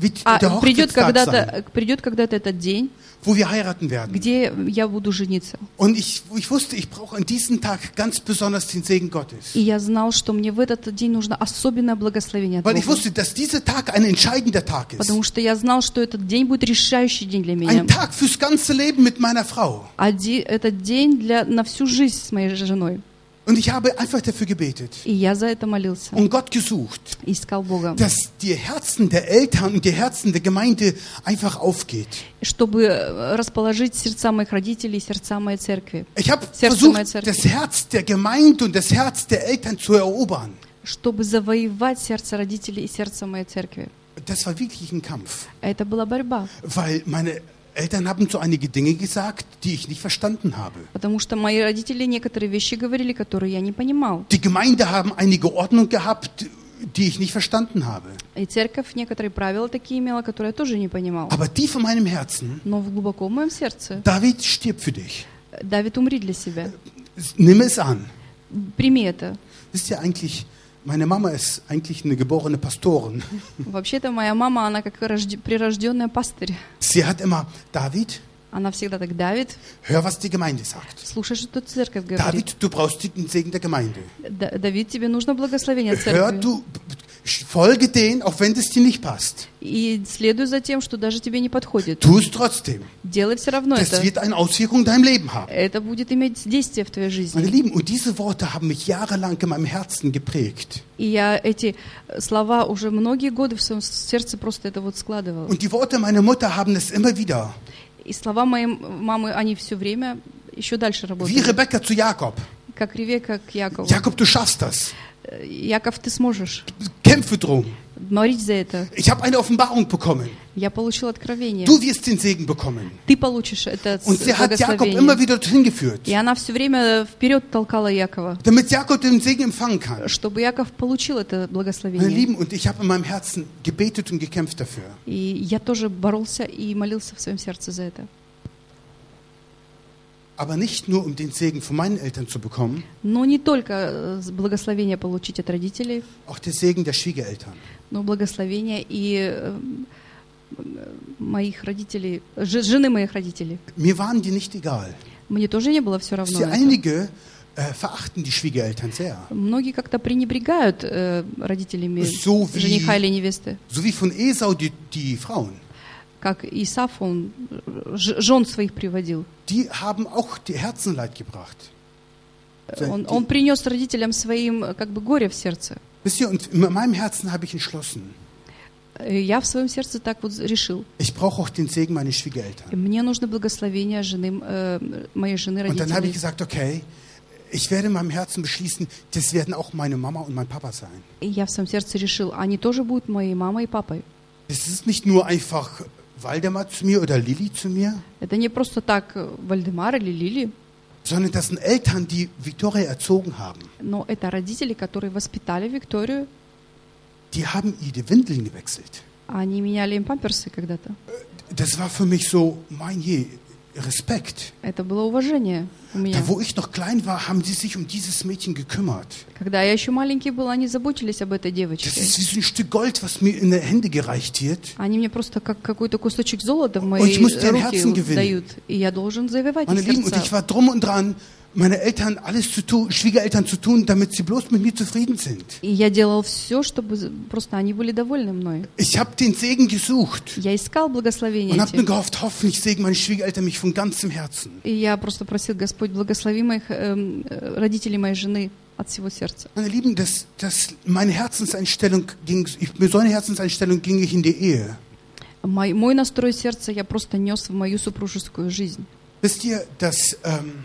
Wie А der придет Hochzeitstag sein, когда-то, придет когда-то этот день, wo wir heiraten werden. где я буду жениться. Und ich, ich wusste, ich brauche an diesem Tag ganz besonders den Segen Gottes. И я знал, что мне в этот день нужно особенное благословение от Weil ich Бога. wusste, dass dieser Tag ein entscheidender Tag ist. Потому что я знал, что этот день будет решающий день для меня. Ein Tag fürs ganze Leben mit meiner Frau. Один, этот день для, на всю жизнь с моей женой. Und ich habe einfach dafür gebetet И я за это молился. und Gott gesucht, Искал Бога. dass die Herzen der Eltern und die Herzen der Gemeinde einfach aufgeht. Чтобы расположить сердца моих родителей и сердца моей церкви. Ich habe Сердце моей versucht, церкви. das Herz der Gemeinde und das Herz der Eltern zu erobern. Чтобы завоевать сердце родителей и сердце моей церкви. Das war wirklich ein Kampf, Это была борьба. weil meine Eltern haben so einige Dinge gesagt, die ich nicht verstanden habe. Потому что мои родители некоторые вещи говорили, которые я не понимал. Die Gemeinde haben einige Ordnung gehabt, die ich nicht verstanden habe. И церковь некоторые правила такие имела, которые я тоже не понимал. Aber tief in meinem Herzen, Но в глубоко в моем сердце: David, stirb für dich. Давид, умри для себя. Nimm es an. Прими это. Wisst ihr eigentlich, meine Mama ist eigentlich eine geborene Pastorin. Вообще-то моя мама, она как рожде- прирожденная пастырь. Sie hat immer, David, Она всегда так: Давид, hör, was die Gemeinde sagt. слушай, что тут церковь говорит. David, du brauchst den Segen der Gemeinde. Да- Давид, тебе нужно благословение Hör, церкви. du, folge denen, auch wenn es dir nicht passt. И следуй за тем, что даже тебе не подходит. Tu es trotzdem. Делай все равно Das это. wird eine Auswirkung in deinem Leben haben. Это будет иметь действие в твоей Meine жизни. Lieben, und diese Worte haben mich jahrelang in meinem Herzen geprägt. И я эти слова уже многие годы в своем сердце просто это вот складывала. Und die Worte meiner Mutter haben es immer wieder. И слова моей мамы, они все время еще дальше Wie работали. Rebekka zu Jakob. Как Ревека к Якову. Jakob, du schaffst das. Яков, ты сможешь. Kämpfe drum. Молись за это. Ich habe eine Offenbarung bekommen. Я получил откровение. Du wirst den Segen bekommen. Ты получишь это Und sie hat Jakob immer благословение. wieder dorthin geführt, И она все время вперед толкала Якова, damit Jakob den Segen empfangen kann. чтобы Яков получил это Meine благословение. Lieben, und ich habe in meinem Herzen gebetet und gekämpft dafür. И я тоже боролся и молился в своем сердце за это. Aber nicht nur, um den Segen von meinen Eltern zu bekommen, Но не только благословение получить от родителей, auch der Segen der Schwiegereltern. но благословение и э, моих родителей, ж- жены моих родителей. Mir waren die nicht egal. Мне тоже не было все равно. Sie, это. einige äh, verachten die Schwiegereltern sehr. Многие как-то пренебрегают э, родителями So wie- жениха или невесты. So wie von Esau die, die Frauen. Как Исаф, он ж- жен своих приводил. Die haben auch die Herzenleid gebracht. Он, он принес родителям своим как бы горе в сердце. Wisst ihr, und in meinem Herzen habe ich entschlossen, И я в своем сердце так вот решил. ich brauche auch den Segen meiner Schwiegereltern. И мне нужно благословение жены, э, моей жены, Und dann habe ich родителей. gesagt, okay, ich werde in meinem Herzen beschließen, das werden auch meine Mama und mein Papa sein. И я в своем сердце решил, они тоже будут моей мамой и папой. Es ist nicht nur einfach Waldemar zu mir oder Lilly zu mir, Это не просто так э, Вальдемар или Лили, sondern das sind Eltern, die Victoria erzogen haben. но это родители, которые воспитали Викторию. Die haben ihr die Windeln gewechselt. Они меняли им памперсы когда-то. Das war für mich so, mein je, Respekt. Это было уважение у меня. Da, wo ich noch klein war, haben sie sich um dieses Mädchen gekümmert. Когда я еще маленький был, они заботились об этой Das девочке. ist wie so ein Stück Gold, was mir in die Hände gereicht wird. Они мне просто как какой-то кусочек золота в Und мои ich muss deren руки Herzen gewinnen. дают. И я должен завоевать Meine их Lieben, und сердца. ich war drum und dran, meine Eltern alles zu tun, Schwiegereltern zu tun, damit sie bloß mit mir zufrieden sind. И я делал все, чтобы просто они были довольны мной. Ich habe den Segen gesucht Я искал благословения und habe nur эти. gehofft, hoffentlich segnen meine Schwiegereltern mich von ganzem Herzen. И я просто просил: Господь, благослови моих эм, э, родителей моей жены от всего сердца. Meine Lieben, das, das, meine Herzenseinstellung ging, ich, mit so einer Herzenseinstellung ging ich in die Ehe. Мой, мой настрой сердца я просто нес в мою супружескую жизнь. Wisst ihr, dass ähm,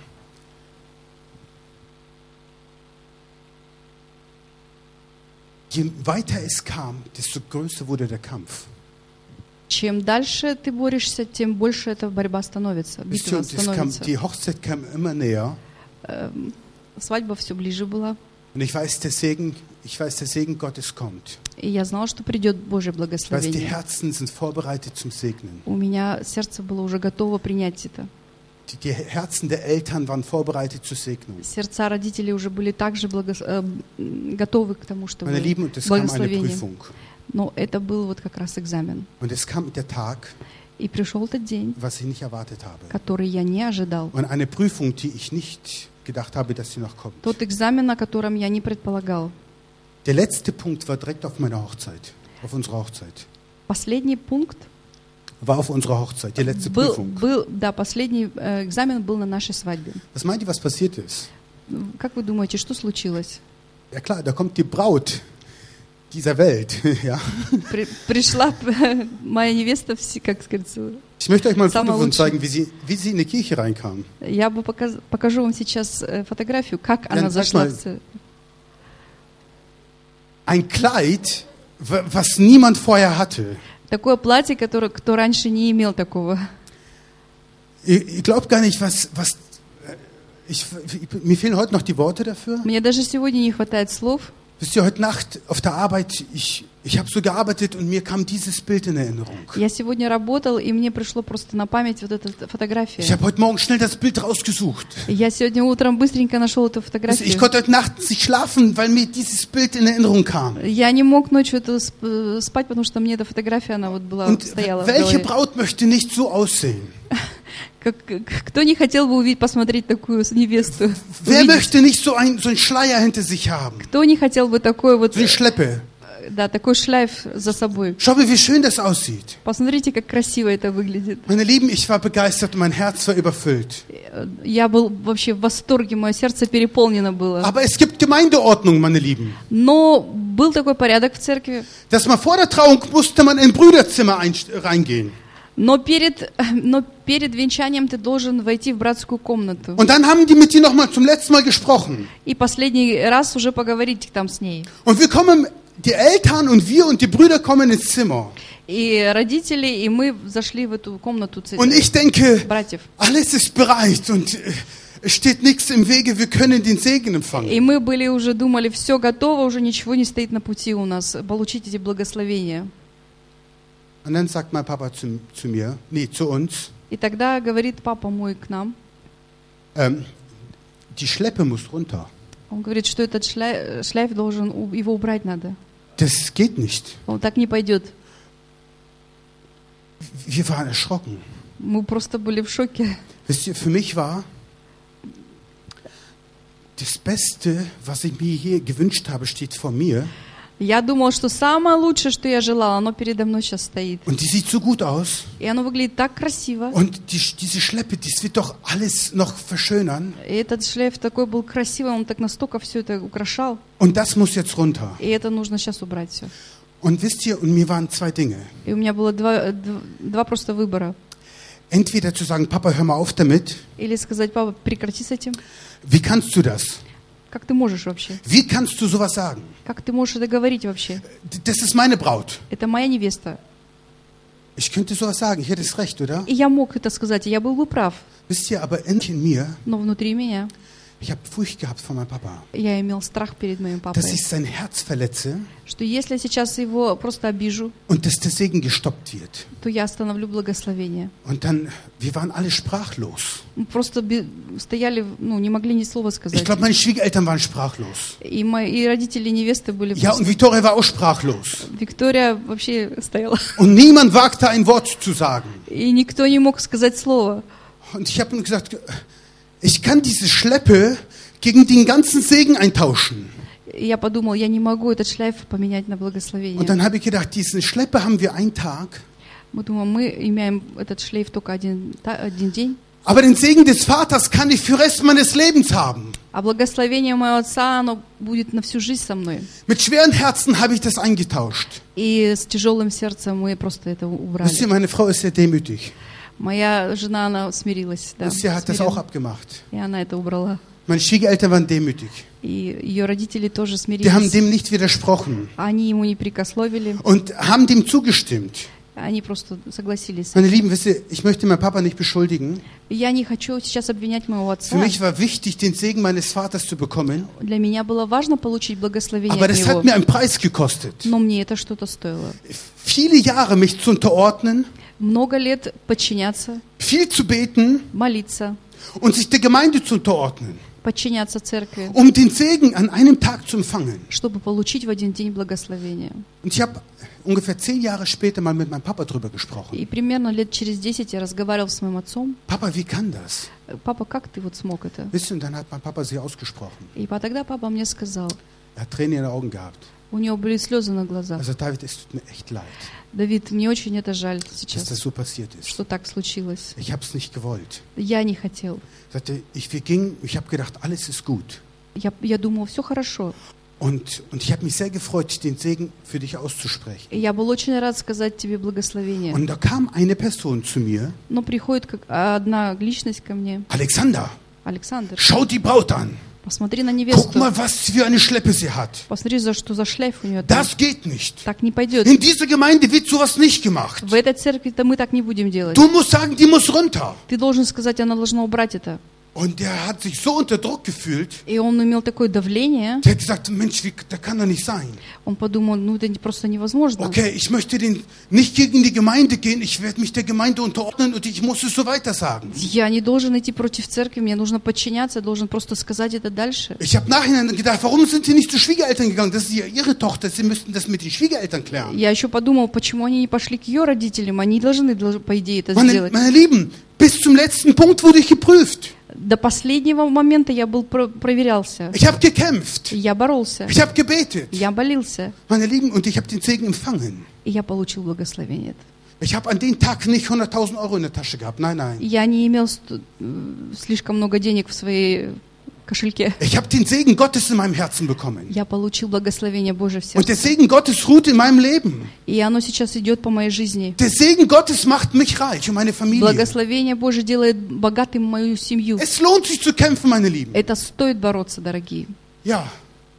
je weiter es kam, desto größer wurde der Kampf. Чем дальше ты борешься, тем больше эта борьба становится, Wisst ihr, битва und es kam, становится. die Hochzeit kam immer näher. Эм, Свадьба все ближе была. Und ich weiß, der Segen, ich weiß, der Segen Gottes kommt. И я знала, что придет Божье Ich weiß, die благословение. Herzen sind vorbereitet zum Segnen. У меня сердце было уже готово принять это. Die, die Herzen der Eltern waren vorbereitet zur Segnung. Сердца родителей уже были также благос- э, м, готовы к тому, чтобы Meine Lieben, und es kam eine благословение. Prüfung. Но это был вот как раз экзамен. Und es kam der Tag, И пришел тот день, was ich nicht erwartet habe. который я не ожидал. Und eine Prüfung, die ich nicht gedacht habe, dass sie noch kommt. Тот экзамен, о котором я не предполагал. Der letzte Punkt war direkt auf meiner Hochzeit, auf unserer Hochzeit. Последний пункт War auf unserer Hochzeit, die letzte был, Prüfung. был, да, последний э, экзамен был на нашей свадьбе. Was meint ihr, was passiert ist? Как вы думаете, что случилось? Ja klar, da kommt die Braut dieser Welt. Ja. При- пришла моя невеста, вс- как сказать, Ich möchte euch mal ein Самое Foto von лучшее. zeigen, wie sie, wie sie in die Kirche reinkam. я бы показ- покажу вам сейчас э, фотографию, как Ja, она sag зашла mal. в церковь. Ein Kleid, wa- was niemand vorher hatte. Такое платье, которое кто раньше не имел такого. Ihr, ihr glaubt gar nicht, was, was äh, ich, mir fehlen heute noch die Worte dafür. Мне даже сегодня не хватает слов. Wisst ihr, heute Nacht auf der Arbeit, ich, ich habe so gearbeitet und mir kam dieses Bild in Erinnerung. Я сегодня работал, и мне пришло просто на память вот эта фотография. Ich habe heute Morgen schnell das Bild rausgesucht. Я сегодня утром быстренько нашел эту Wisst ihr, фотографию. Ich konnte heute Nacht nicht schlafen, weil mir dieses Bild in Erinnerung kam. Я не мог ночью это сп- спать, потому что мне эта фотография, она вот была, Und стояла в welche голове. Braut möchte nicht so aussehen? Как, как- кто не хотел бы увидеть, посмотреть такую невесту? Wer Увидеть? möchte nicht so, ein, so einen Schleier hinter sich haben? Кто не хотел бы такой вот, So eine Schleppe. да, такой шлейф за собой? Schau mal, wie schön das aussieht. Посмотрите, как красиво это выглядит. Meine Lieben, ich war begeistert und mein Herz war überfüllt. Я был вообще в восторге, мое сердце переполнено было. Aber es gibt Gemeindeordnung, meine Lieben. Но был такой порядок в церкви. Dass man vor der Trauung musste man in Brüderzimmer ein, reingehen. Но перед, но перед венчанием ты должен войти в братскую комнату. Und dann haben die mit dir nochmal zum letzten Mal gesprochen. И последний раз уже поговорить там с ней. Und wir kommen, die Eltern und wir und die Brüder kommen ins Zimmer. И родители, и мы зашли в эту комнату ц- Und ich denke, братьев. alles ist bereit und äh, es steht nichts im Wege, wir können den Segen empfangen. И мы были уже думали, все готово, уже ничего не стоит на пути у нас, получить эти благословения. Und dann sagt mein Papa zu, zu mir, nee, zu uns, И тогда говорит папа мой к нам, ähm, die Schleppe muss runter. он говорит, что этот шля- шлейф должен, у- его убрать надо. Das geht nicht. Он так не пойдет. Wir waren erschrocken. Мы просто были в шоке. Wisst ihr, für mich war das Beste, was ich mir hier gewünscht habe, steht vor mir. Я думала, что самое лучшее, что я желала, оно передо мной сейчас стоит. Und die sieht so gut aus. И оно выглядит так красиво. Und die, diese Schleppe, das wird doch alles noch verschönern. И этот шлейф такой был красивый, он так настолько все это украшал. Und das muss jetzt runter. И это нужно сейчас убрать все. Und wisst ihr, und mir waren zwei Dinge. И у меня было два, дв- два просто выбора. Entweder zu sagen, Papa, hör mal auf damit. Или сказать, папа, прекрати с этим. Wie kannst du das? Как ты можешь вообще? Wie kannst du sowas sagen? Как ты можешь это говорить вообще? D- Das ist meine Braut. Это моя невеста. Ich könnte sowas sagen, ich hätte es recht, oder? И я мог это сказать, и я был бы прав. Wisst ihr, aber in in mir, Но внутри меня ich habe Furcht gehabt vor meinem Papa, я имел страх перед моим папой. dass ich sein Herz verletze Что если я сейчас его просто обижу, und dass der Segen gestoppt wird. то я остановлю благословение. Und dann, wir waren alle sprachlos. Мы просто бе- стояли, ну, не могли ни слова Ich сказать. glaube, meine Schwiegereltern waren sprachlos. И, мои, и родители невесты были Ja, просто... und Victoria war auch sprachlos. Виктория вообще стояла. Und niemand wagte ein Wort zu sagen. И никто не мог сказать слово. Und ich habe ihm gesagt, ich kann diese Schleppe gegen den ganzen Segen eintauschen. И я подумал, я не могу этот шлейф поменять на благословение. Und dann habe ich gedacht, diese Schleppe haben wir einen Tag. Мы думаем, мы имеем этот шлейф только один, та- один день. Aber den Segen des Vaters kann ich für den Rest meines Lebens haben. А благословение моего отца, оно будет на всю жизнь со мной. Mit schweren Herzen habe ich das eingetauscht. И с тяжелым сердцем мы просто это убрали. Wisst ihr, meine Frau ist sehr demütig. Моя жена, она смирилась. Да, Sie hat das смирилась. auch abgemacht. И она это убрала. Meine Schwiegereltern waren demütig. И ее родители тоже Die haben смирились. dem nicht widersprochen Они ему не прикословили. und haben dem zugestimmt. Они просто согласились. Meine Lieben, wisst ihr, ich möchte meinen Papa nicht beschuldigen. Я не хочу сейчас обвинять моего Für отца. mich war wichtig, den Segen meines Vaters zu bekommen. Для меня было важно получить благословение Aber от das него. hat mir einen Preis gekostet. Но мне это что-то стоило. Viele Jahre mich zu unterordnen, Много лет подчиняться, viel zu beten молиться, und sich der Gemeinde zu unterordnen. подчиняться церкви, um den Segen an einem Tag zu empfangen. чтобы получить в один день благословение. Und ich habe ungefähr zehn Jahre später mal mit meinem Papa drüber gesprochen. И примерно лет через десять я разговаривал с моим отцом. Papa, wie kann das? Папа, как ты вот смог это? Wisst ihr, und dann hat mein Papa sie ausgesprochen. И тогда папа мне сказал, Er hat Tränen in den Augen gehabt. у него были слезы на глазах. Also David, es tut mir echt leid, Давид, мне очень это жаль dass das сейчас, so passiert ist. что так случилось. Ich habe es nicht gewollt. Я не хотел. Sagte, ich, wir gingen, ich habe gedacht, alles ist gut. Я, я думал, все хорошо. Und, und ich habe mich sehr gefreut, den Segen für dich auszusprechen. И я был очень рад сказать тебе благословение. Und da kam eine Person zu mir, Но приходит как одна личность ко мне. Alexander, Александр, schau die Braut an. посмотри на Guck невесту. mal, was für eine Schleppe sie hat. Посмотри, за что за шлейф у нее там. Das geht nicht. Так не пойдет. In dieser Gemeinde wird sowas nicht gemacht. В этой церкви-то мы так не будем делать. Du musst sagen, die muss runter. Ты должен сказать, она должна убрать это. Und der hat sich so unter Druck gefühlt, И он имел такое давление. der hat gesagt, Mensch, wie, das kann doch nicht sein. Он подумал, ну это не- просто невозможно. Okay, ich möchte den, nicht gegen die Gemeinde gehen, ich werde mich der Gemeinde unterordnen und ich muss es so weiter sagen. Я не должен идти против церкви, мне нужно подчиняться, я должен просто сказать это дальше. Ich habe nachher gedacht, warum sind sie nicht zu Schwiegereltern gegangen? Das ist ja ihre Tochter, sie müssten das mit den Schwiegereltern klären. Я еще подумал, почему они не пошли к ее родителям, они должны, должны, по идее, это Meine, сделать. meine Lieben, bis zum letzten Punkt wurde ich geprüft. До последнего момента я был про- проверялся. Ich habe gekämpft. И я боролся, Ich habe gebetet. я молился, Meine Lieben, und ich habe den Segen empfangen. и я получил благословение. Ich habe an dem Tag nicht hunderttausend Euro in der Tasche gehabt. Nein, nein. Я не имел ст- слишком много денег в своей кошельке. Ich habe den Segen Gottes in meinem Herzen bekommen. Я получил благословение Божие в Und der сердце. Segen Gottes ruht in meinem Leben. И оно сейчас идет по моей жизни. Der Segen Gottes macht mich reich und meine Familie. Благословение Божие делает богатым мою семью. Es lohnt sich zu kämpfen, meine Lieben. Это стоит бороться, дорогие. Ja.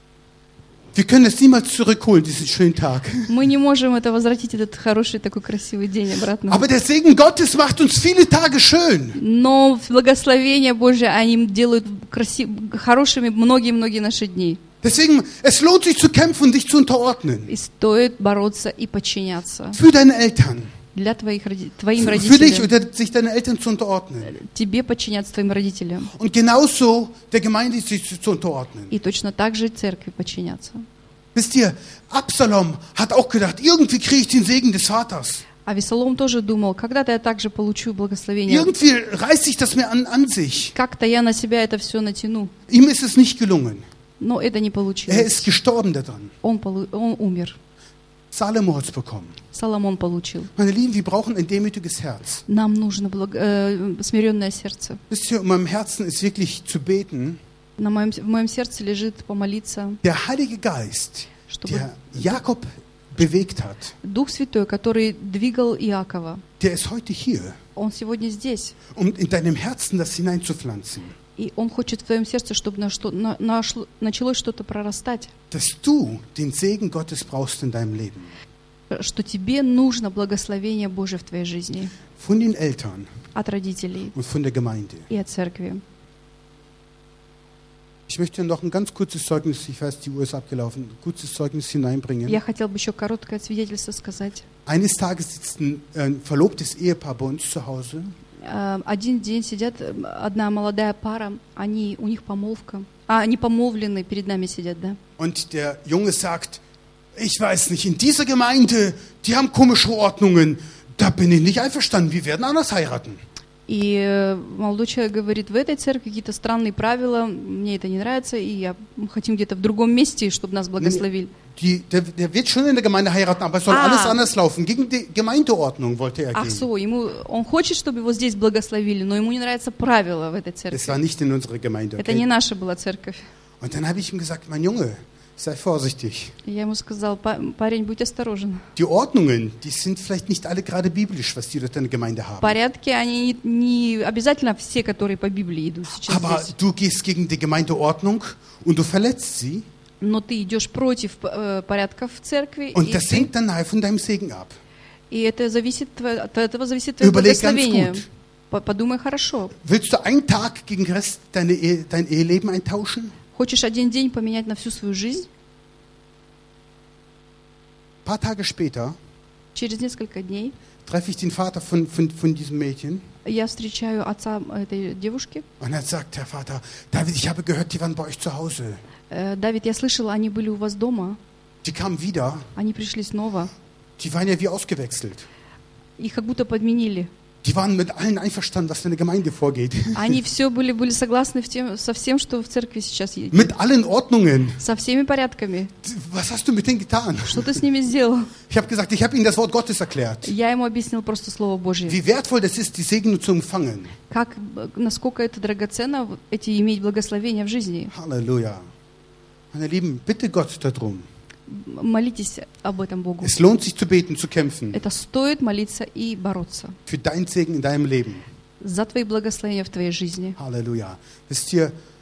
Wir können es niemals zurückholen, diesen schönen Tag. Мы не можем это возвратить, этот хороший такой красивый день обратно. Aber der Segen Gottes macht uns viele Tage schön. Но благословение Божие, они делают краси... хорошими многие-многие наши дни. Deswegen, es lohnt sich zu kämpfen und dich zu unterordnen. И стоит бороться и подчиняться. Für deine Eltern. Для твоих, роди- твоим Für, für dich родителям. oder sich deine Eltern zu unterordnen. Тебе подчиняться твоим родителям. Und genauso der Gemeinde sich zu, zu unterordnen. И точно так же церкви подчиняться. Wisst ihr, Absalom hat auch gedacht, irgendwie kriege ich den Segen des Vaters. А Весолом тоже думал, когда-то я также получу благословение. Irgendwie reißt sich das mir an, an sich. Как-то я на себя это все натяну. Ihm ist es nicht gelungen. Но это не Er получилось. ist gestorben daran. Он, полу- он умер. Salomo hat es bekommen. Соломон получил. Meine Lieben, wir brauchen ein demütiges Herz. Нам нужно благ- э, смиренное сердце. Wisst ihr, in meinem Herzen ist wirklich zu beten, На моем, в моем сердце лежит помолиться, der Heilige Geist, чтобы der Jakob bewegt hat, Дух Святой, который двигал Иакова, der ist heute hier, Он сегодня здесь. um in deinem Herzen das hineinzupflanzen. И Он хочет в твоем сердце, чтобы на что, на- нашло- началось что-то прорастать. Dass du den Segen Gottes brauchst in deinem Leben. Что тебе нужно благословение Божие в твоей жизни. Von den Eltern От родителей und von der Gemeinde. и от церкви. Ich möchte noch ein ganz kurzes Zeugnis, ich weiß, die Uhr ist abgelaufen, ein kurzes Zeugnis hineinbringen. Я хотел бы еще короткое свидетельство сказать. Eines Tages sitzt ein äh, verlobtes Ehepaar bei uns zu Hause. Э, Один день сидят, э, одна молодая пара, они, у них помолвка. А, они помолвлены, перед нами сидят, да? Und der Junge sagt, ich weiß nicht, in dieser Gemeinde, die haben komische Ordnungen, da bin ich nicht einverstanden, wir werden anders heiraten. И э, молодой человек говорит, в этой церкви какие-то странные правила, мне это не нравится, и я мы хотим где-то в другом месте, чтобы нас благословили. Die, der, der wird schon in der Gemeinde heiraten, aber es soll Ah. alles anders laufen. Gegen die Gemeindeordnung wollte er Ах, gehen. so, ему, он хочет, чтобы его здесь благословили, но ему не нравятся правила в этой Das церкви. war nicht in unserer Gemeinde. Это не Okay? наша была церковь. Und dann habe ich ihm gesagt, mein Junge, sei vorsichtig. И я ему сказал, «Па- парень, будь осторожен. Die Ordnungen, die sind vielleicht nicht alle gerade biblisch, was die dort in der Gemeinde haben. Порядки, они не, не обязательно все, которые по Библии идут сейчас Aber здесь. du gehst gegen die Gemeindeordnung und du verletzt sie. Но ты идешь против э, порядков в церкви, Und и, das ты- hängt dann nachher von deinem Segen ab. и это зависит, тво- от этого зависит твое Überleg ganz благословение. gut. По- Подумай хорошо. Willst du einen Tag gegen den Rest deine Ehe, dein Eheleben eintauschen? Хочешь один день поменять на всю свою жизнь? Ein paar Tage später Через несколько дней treffe ich den Vater von, von, von diesem Mädchen я встречаю отца этой девушки. Und dann sagt der Vater, David, ich habe gehört, die waren bei euch zu Hause. Э, Давид, я слышала, они были у вас дома. Die kamen wieder, Они пришли снова. die waren ja wie ausgewechselt. Их как будто подменили. Die waren mit allen einverstanden, was in der Gemeinde vorgeht. Они все были, были согласны в тем, со всем, что в церкви сейчас есть. Mit allen Ordnungen. Со всеми порядками. Was hast du mit denen getan? Что ты с ними сделал? Ich habe gesagt, ich habe ihnen das Wort Gottes erklärt. Я ему объяснил просто Слово Божье. Wie wertvoll das ist, die Segnung zu empfangen. Как, насколько это драгоценно, вот эти иметь благословения в жизни. Halleluja. Meine Lieben, bitte Gott darum. Молитесь об этом Богу. Es lohnt sich zu beten, zu kämpfen. Это стоит молиться и бороться. Für deinen Segen in deinem Leben. За твои благословения в твоей жизни. Halleluja. Wisst ihr,